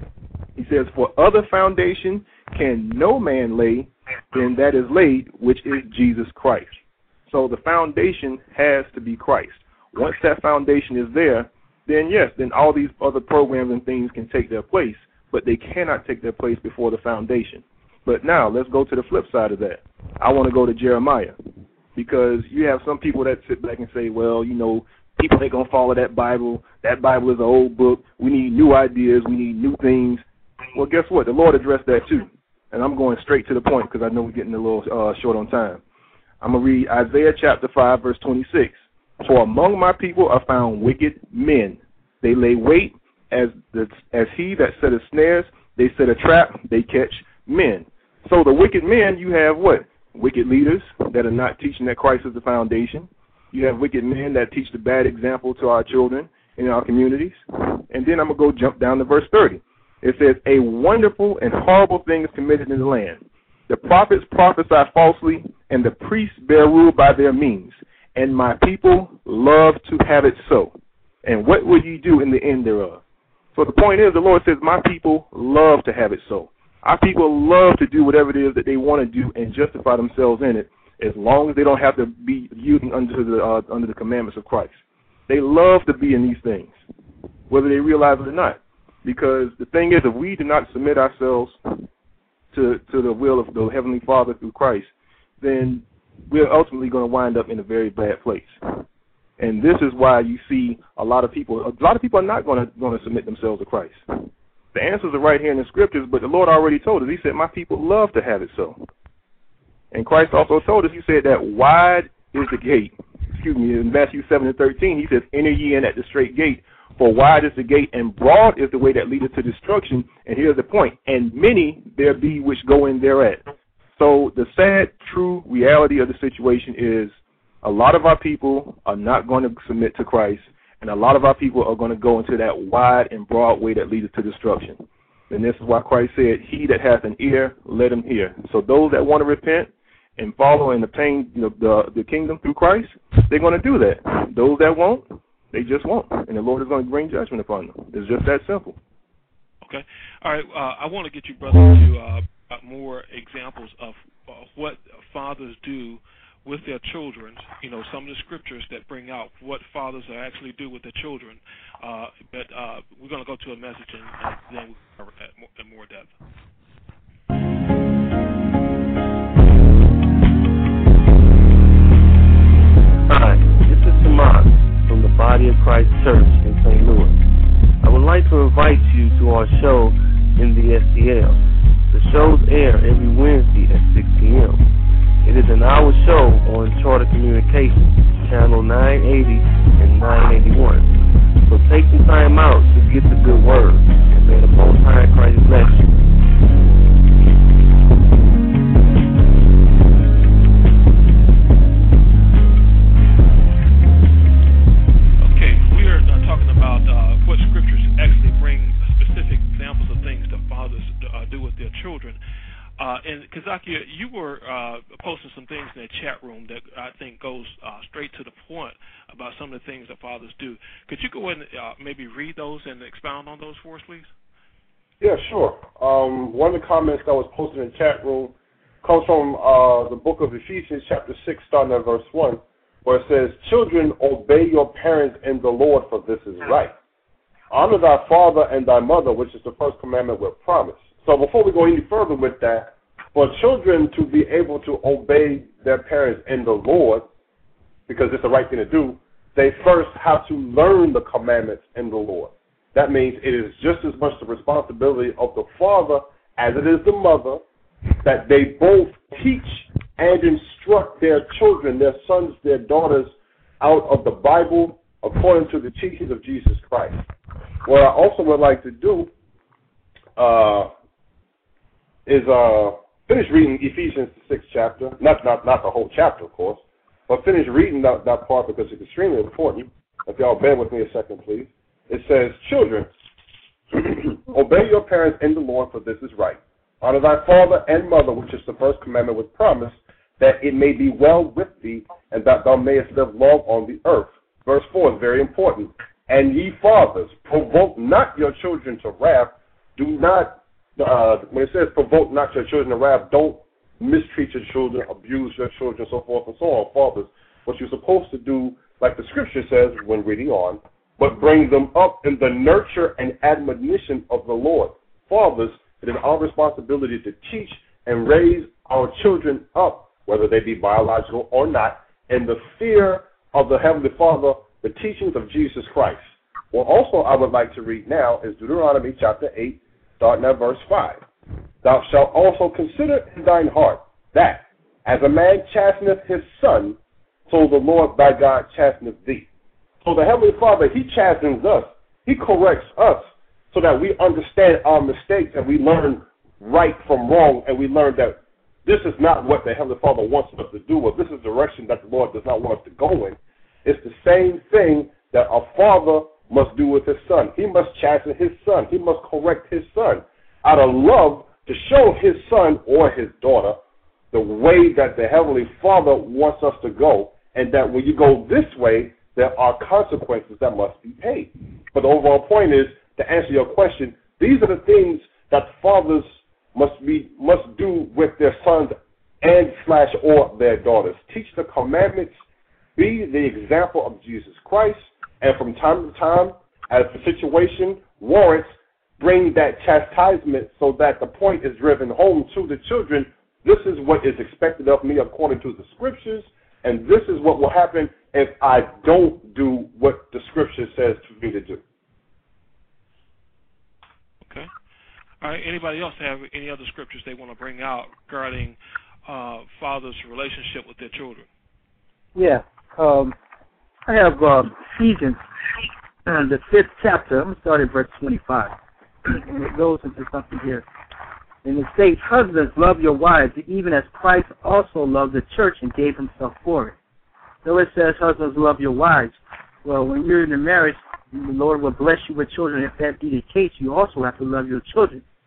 He says, for other foundation can no man lay than that is laid, which is Jesus Christ. So the foundation has to be Christ. Once that foundation is there, then yes, then all these other programs and things can take their place, but they cannot take their place before the foundation. But now, let's go to the flip side of that. I want to go to Jeremiah, because you have some people that sit back and say, well, you know, people ain't going to follow that Bible. That Bible is an old book. We need new ideas. We need new things. Well, guess what? The Lord addressed that too. And I'm going straight to the point because I know we're getting a little uh, short on time. I'm going to read Isaiah chapter five, verse twenty-six. For among my people are found wicked men. They lay wait as the, as he that setteth snares. They set a trap. They catch men. So the wicked men, you have what? Wicked leaders that are not teaching that Christ is the foundation. You have wicked men that teach the bad example to our children in our communities. And then I'm going to go jump down to verse thirty. It says, a wonderful and horrible thing is committed in the land. The prophets prophesy falsely, and the priests bear rule by their means. And my people love to have it so. And what will you do in the end thereof? So the point is, the Lord says, my people love to have it so. Our people love to do whatever it is that they want to do and justify themselves in it, as long as they don't have to be using under the uh, under the commandments of Christ. They love to be in these things, whether they realize it or not. Because the thing is, if we do not submit ourselves to to the will of the Heavenly Father through Christ, then we're ultimately going to wind up in a very bad place. And this is why you see a lot of people, a lot of people are not going to going to submit themselves to Christ. The answers are right here in the scriptures, but the Lord already told us. He said, my people love to have it so. And Christ also told us, he said that wide is the gate. Excuse me, in Matthew seven and thirteen, he says, enter ye in at the straight gate, for wide is the gate, and broad is the way that leadeth to destruction. And here's the point, and many there be which go in thereat. So the sad, true reality of the situation is a lot of our people are not going to submit to Christ, and a lot of our people are going to go into that wide and broad way that leads to destruction. And this is why Christ said, he that hath an ear, let him hear. So those that want to repent and follow and obtain you know, the, the kingdom through Christ, they're going to do that. Those that won't, they just won't. And the Lord is going to bring judgment upon them. It's just that simple. Okay. All right. Uh, I want to get you, brother, to uh, more examples of uh, what fathers do with their children, you know, some of the scriptures that bring out what fathers actually do with their children. Uh, but uh, we're going to go to a message and, and then we'll cover that more, in more depth. Hi, this is Tomas from the Body of Christ Church in Saint Louis. I would like to invite you to our show in the S T L. The shows air every Wednesday at six p.m. It is an hour show on Charter Communications, channel nine eighty and nine eighty-one. So take some time out to get the good word, and may the Most High Christ bless you. Okay, we are uh, talking about uh, what scriptures actually bring specific examples of things that fathers uh, do with their children. Uh, and Kazaki, you were uh, posting some things in the chat room that I think goes uh, straight to the point about some of the things that fathers do. Could you go ahead and uh, maybe read those and expound on those for us, please? Yeah, sure. Um, one of the comments that was posted in the chat room comes from uh, the book of Ephesians, chapter six, starting at verse one, where it says, "Children, obey your parents in the Lord, for this is right. Honor thy father and thy mother, which is the first commandment with promise." So before we go any further with that, for children to be able to obey their parents in the Lord, because it's the right thing to do, they first have to learn the commandments in the Lord. That means it is just as much the responsibility of the father as it is the mother, that they both teach and instruct their children, their sons, their daughters, out of the Bible according to the teachings of Jesus Christ. What I also would like to do uh, is uh, finish reading Ephesians the sixth chapter, not not not the whole chapter, of course, but finish reading that, that part because it's extremely important. If y'all bear with me a second, please. It says, "Children, obey your parents in the Lord, for this is right. Honor thy father and mother, which is the first commandment with promise, that it may be well with thee, and that thou mayest live long on the earth." Verse four is very important. "And ye fathers, provoke not your children to wrath. Do not, uh, when it says provoke not your children to wrath, don't mistreat your children, abuse your children, so forth and so on. Fathers, what you're supposed to do, like the scripture says when reading on, but bring them up in the nurture and admonition of the Lord." Fathers, it is our responsibility to teach and raise our children up, whether they be biological or not, in the fear of the Heavenly Father, the teachings of Jesus Christ. Well, also I would like to read now is Deuteronomy chapter eight, starting at verse five. "Thou shalt also consider in thine heart that, as a man chasteneth his son, so the Lord thy God chasteneth thee." So the Heavenly Father, he chastens us. He corrects us so that we understand our mistakes and we learn right from wrong, and we learn that this is not what the Heavenly Father wants us to do, or this is the direction that the Lord does not want us to go in. It's the same thing that a father must do with his son. He must chasten his son. He must correct his son out of love to show his son or his daughter the way that the Heavenly Father wants us to go, and that when you go this way, there are consequences that must be paid. But the overall point is, to answer your question, these are the things that fathers must be must do with their sons and slash or their daughters. Teach the commandments, be the example of Jesus Christ, and from time to time, as the situation warrants, bring that chastisement so that the point is driven home to the children. This is what is expected of me according to the scriptures, and this is what will happen if I don't do what the scripture says for me to do. Okay. All right. Anybody else have any other scriptures they want to bring out regarding uh, fathers' relationship with their children? Yeah. Um, I have uh, Ephesians, uh, the fifth chapter. I'm going to start at verse twenty-five. It goes into something here. And it states, "Husbands, love your wives, even as Christ also loved the church and gave himself for it." So it says, husbands, love your wives. Well, when you're in a marriage, the Lord will bless you with children. If that be the case, you also have to love your children.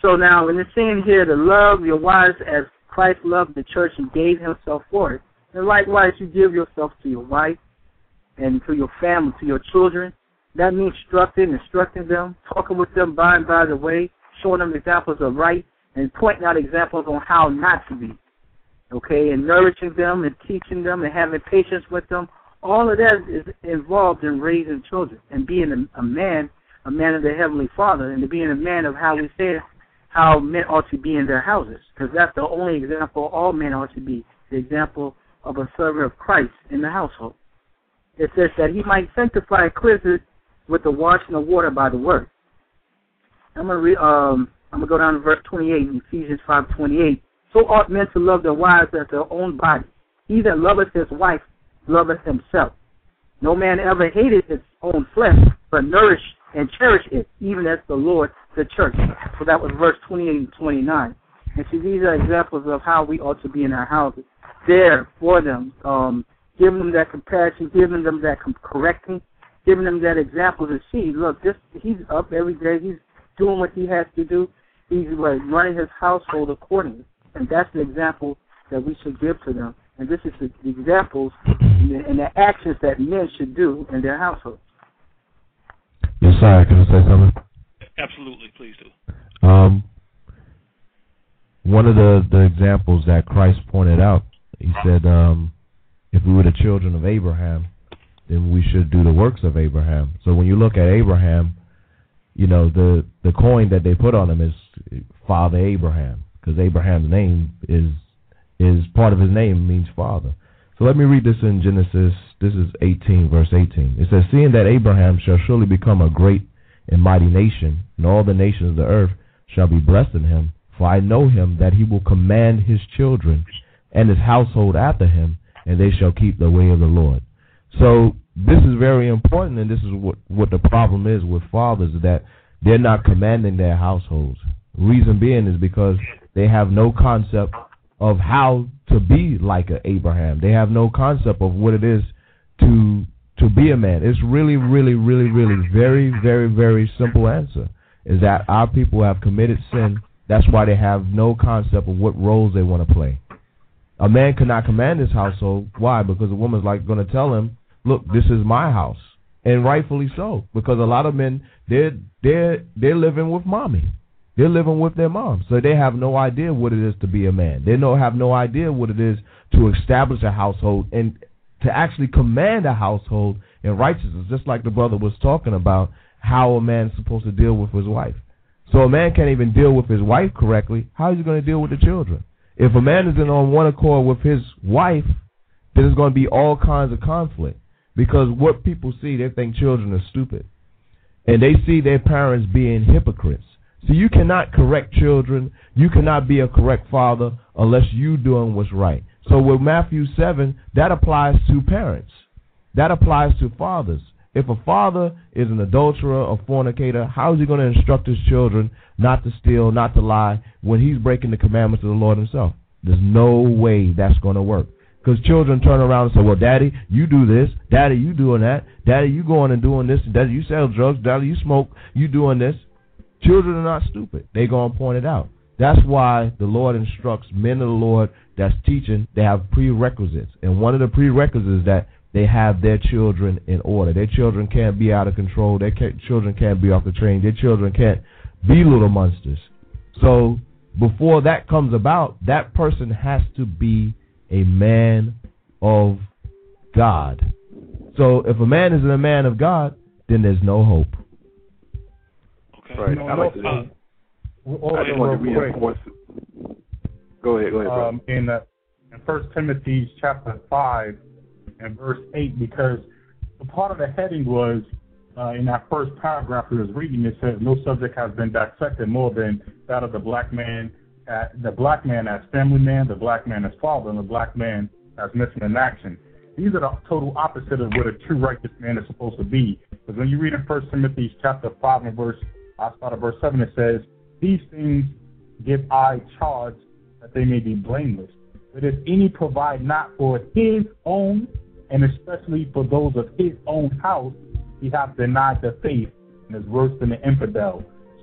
So now, in the saying here, to love your wives as Christ loved the church and gave himself for it, and likewise you give yourself to your wife and to your family, to your children. That means instructing, instructing them, talking with them by and by the way, showing them examples of right, and pointing out examples on how not to be. Okay, and nourishing them and teaching them and having patience with them. All of that is involved in raising children and being a, a man, a man of the Heavenly Father, and to being a man of how we say how men ought to be in their houses, because that's the only example all men ought to be, the example of a servant of Christ in the household. It says that he might sanctify and cleanse it with the washing of water by the word. I'm gonna read. Um, I'm gonna go down to verse twenty-eight in Ephesians five twenty-eight. So ought men to love their wives as their own body. He that loveth his wife loveth himself. No man ever hated his own flesh, but nourished and cherished it, even as the Lord the church. So that was verse twenty-eight and twenty-nine. And see, these are examples of how we ought to be in our houses. There for them, um, giving them that compassion, giving them that correcting, giving them that example to see, look, this he's up every day, he's doing what he has to do, he's like, running his household accordingly. And that's the example that we should give to them. And this is the, the examples and the, and the actions that men should do in their households. Yes, sir. Can I say something? Absolutely, please do. Um, one of the, the examples that Christ pointed out, he said, um, if we were the children of Abraham, then we should do the works of Abraham. So when you look at Abraham, you know, the, the coin that they put on him is Father Abraham, because Abraham's name is is part of his name means father. So let me read this in Genesis. This is eighteen, verse eighteen. It says, seeing that Abraham shall surely become a great and mighty nation, and all the nations of the earth shall be blessed in him, for I know him that he will command his children and his household after him, and they shall keep the way of the Lord. So this is very important, and this is what, what the problem is with fathers, that they're not commanding their households. Reason being is because they have no concept of how to be like a Abraham. They have no concept of what it is to to be a man. It's really, really, really, really very, very, very simple answer, is that our people have committed sin. That's why they have no concept of what roles they want to play. A man cannot command his household. Why? Because a woman's like going to tell him, look, this is my house. And rightfully so, because a lot of men, they're, they're, they're living with mommy. They're living with their mom, so they have no idea what it is to be a man. They no have no idea what it is to establish a household and to actually command a household in righteousness, just like the brother was talking about how a man's supposed to deal with his wife. So a man can't even deal with his wife correctly. How is he going to deal with the children? If a man isn't on one accord with his wife, then there's going to be all kinds of conflict, because what people see, they think children are stupid, and they see their parents being hypocrites. So you cannot correct children. You cannot be a correct father unless you're doing what's right. So with Matthew seven, that applies to parents. That applies to fathers. If a father is an adulterer or fornicator, how is he going to instruct his children not to steal, not to lie, when he's breaking the commandments of the Lord himself? There's no way that's going to work. Because children turn around and say, well, Daddy, you do this. Daddy, you doing that. Daddy, you going and doing this. Daddy, you sell drugs. Daddy, you smoke. You doing this. Children are not stupid. They're going to point it out. That's why the Lord instructs men of the Lord that's teaching, they have prerequisites. And one of the prerequisites is that they have their children in order. Their children can't be out of control. Their ca- children can't be off the train. Their children can't be little monsters. So before that comes about, that person has to be a man of God. So if a man isn't a man of God, then there's no hope. Right. No, I like to, no, uh, I just want to reinforce. Go ahead. Go ahead, bro. Um, in uh, in First Timothy chapter five and verse eight, because the part of the heading was uh, in that first paragraph we was reading. It said no subject has been dissected more than that of the black man, uh, the black man as family man, the black man as father, and the black man as missing in action. These are the total opposite of what a true righteous man is supposed to be. Because when you read in First Timothy chapter five and verse I start at verse seven, it says, these things give I charge that they may be blameless. But if any provide not for his own, and especially for those of his own house, he hath denied the faith and is worse than the infidel.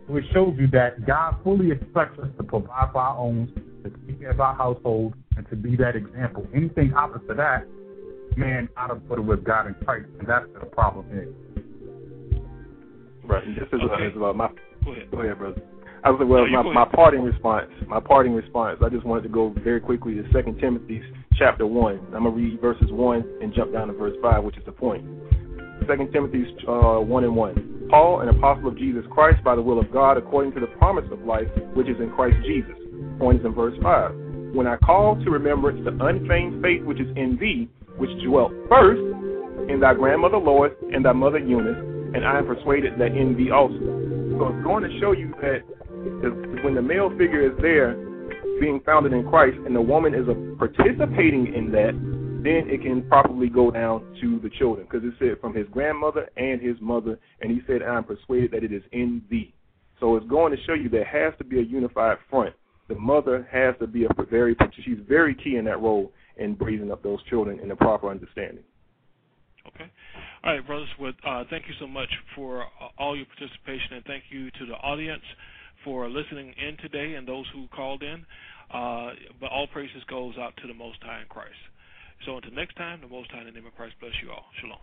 So it shows you that God fully expects us to provide for our own, to take care of our household, and to be that example. Anything opposite of that, man, out of order with God and Christ, and that's what the problem is. Right. And this is, okay. uh, is uh, my. Go ahead. Go ahead, brother. I was well, no, my, my parting response. My parting response. I just wanted to go very quickly to Second Timothy chapter one. I'm gonna read verses one and jump down to verse five, which is the point. Second Timothy uh, one and one. Paul, an apostle of Jesus Christ, by the will of God, according to the promise of life which is in Christ Jesus. Point is in verse five. When I call to remembrance the unfeigned faith which is in thee, which dwelt first in thy grandmother Lois and thy mother Eunice, and I am persuaded that in thee also. So it's going to show you that when the male figure is there, being founded in Christ, and the woman is a participating in that, then it can properly go down to the children, because it said from his grandmother and his mother, and he said, I'm persuaded that it is in thee. So it's going to show you there has to be a unified front. The mother has to be a very, she's very key in that role in raising up those children in a proper understanding. Okay. All right, brothers, well, uh, thank you so much for uh, all your participation, and thank you to the audience for listening in today and those who called in. Uh, but all praises goes out to the Most High in Christ. So until next time, the Most High in the name of Christ bless you all. Shalom.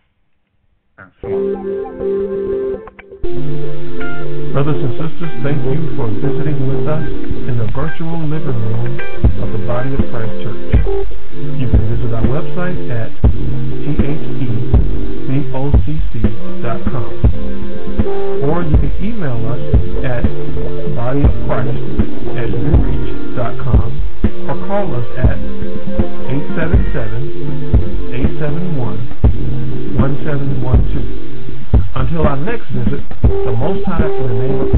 Brothers and sisters, thank you for visiting with us in the virtual living room of the Body of Christ Church. You can visit our website at T H E B O C C dot com, or you can email us at bodyofchrist at newreach dot com, or call us at eight seven seven, eight seven one, one seven one two. Until our next visit, the Most High in the name of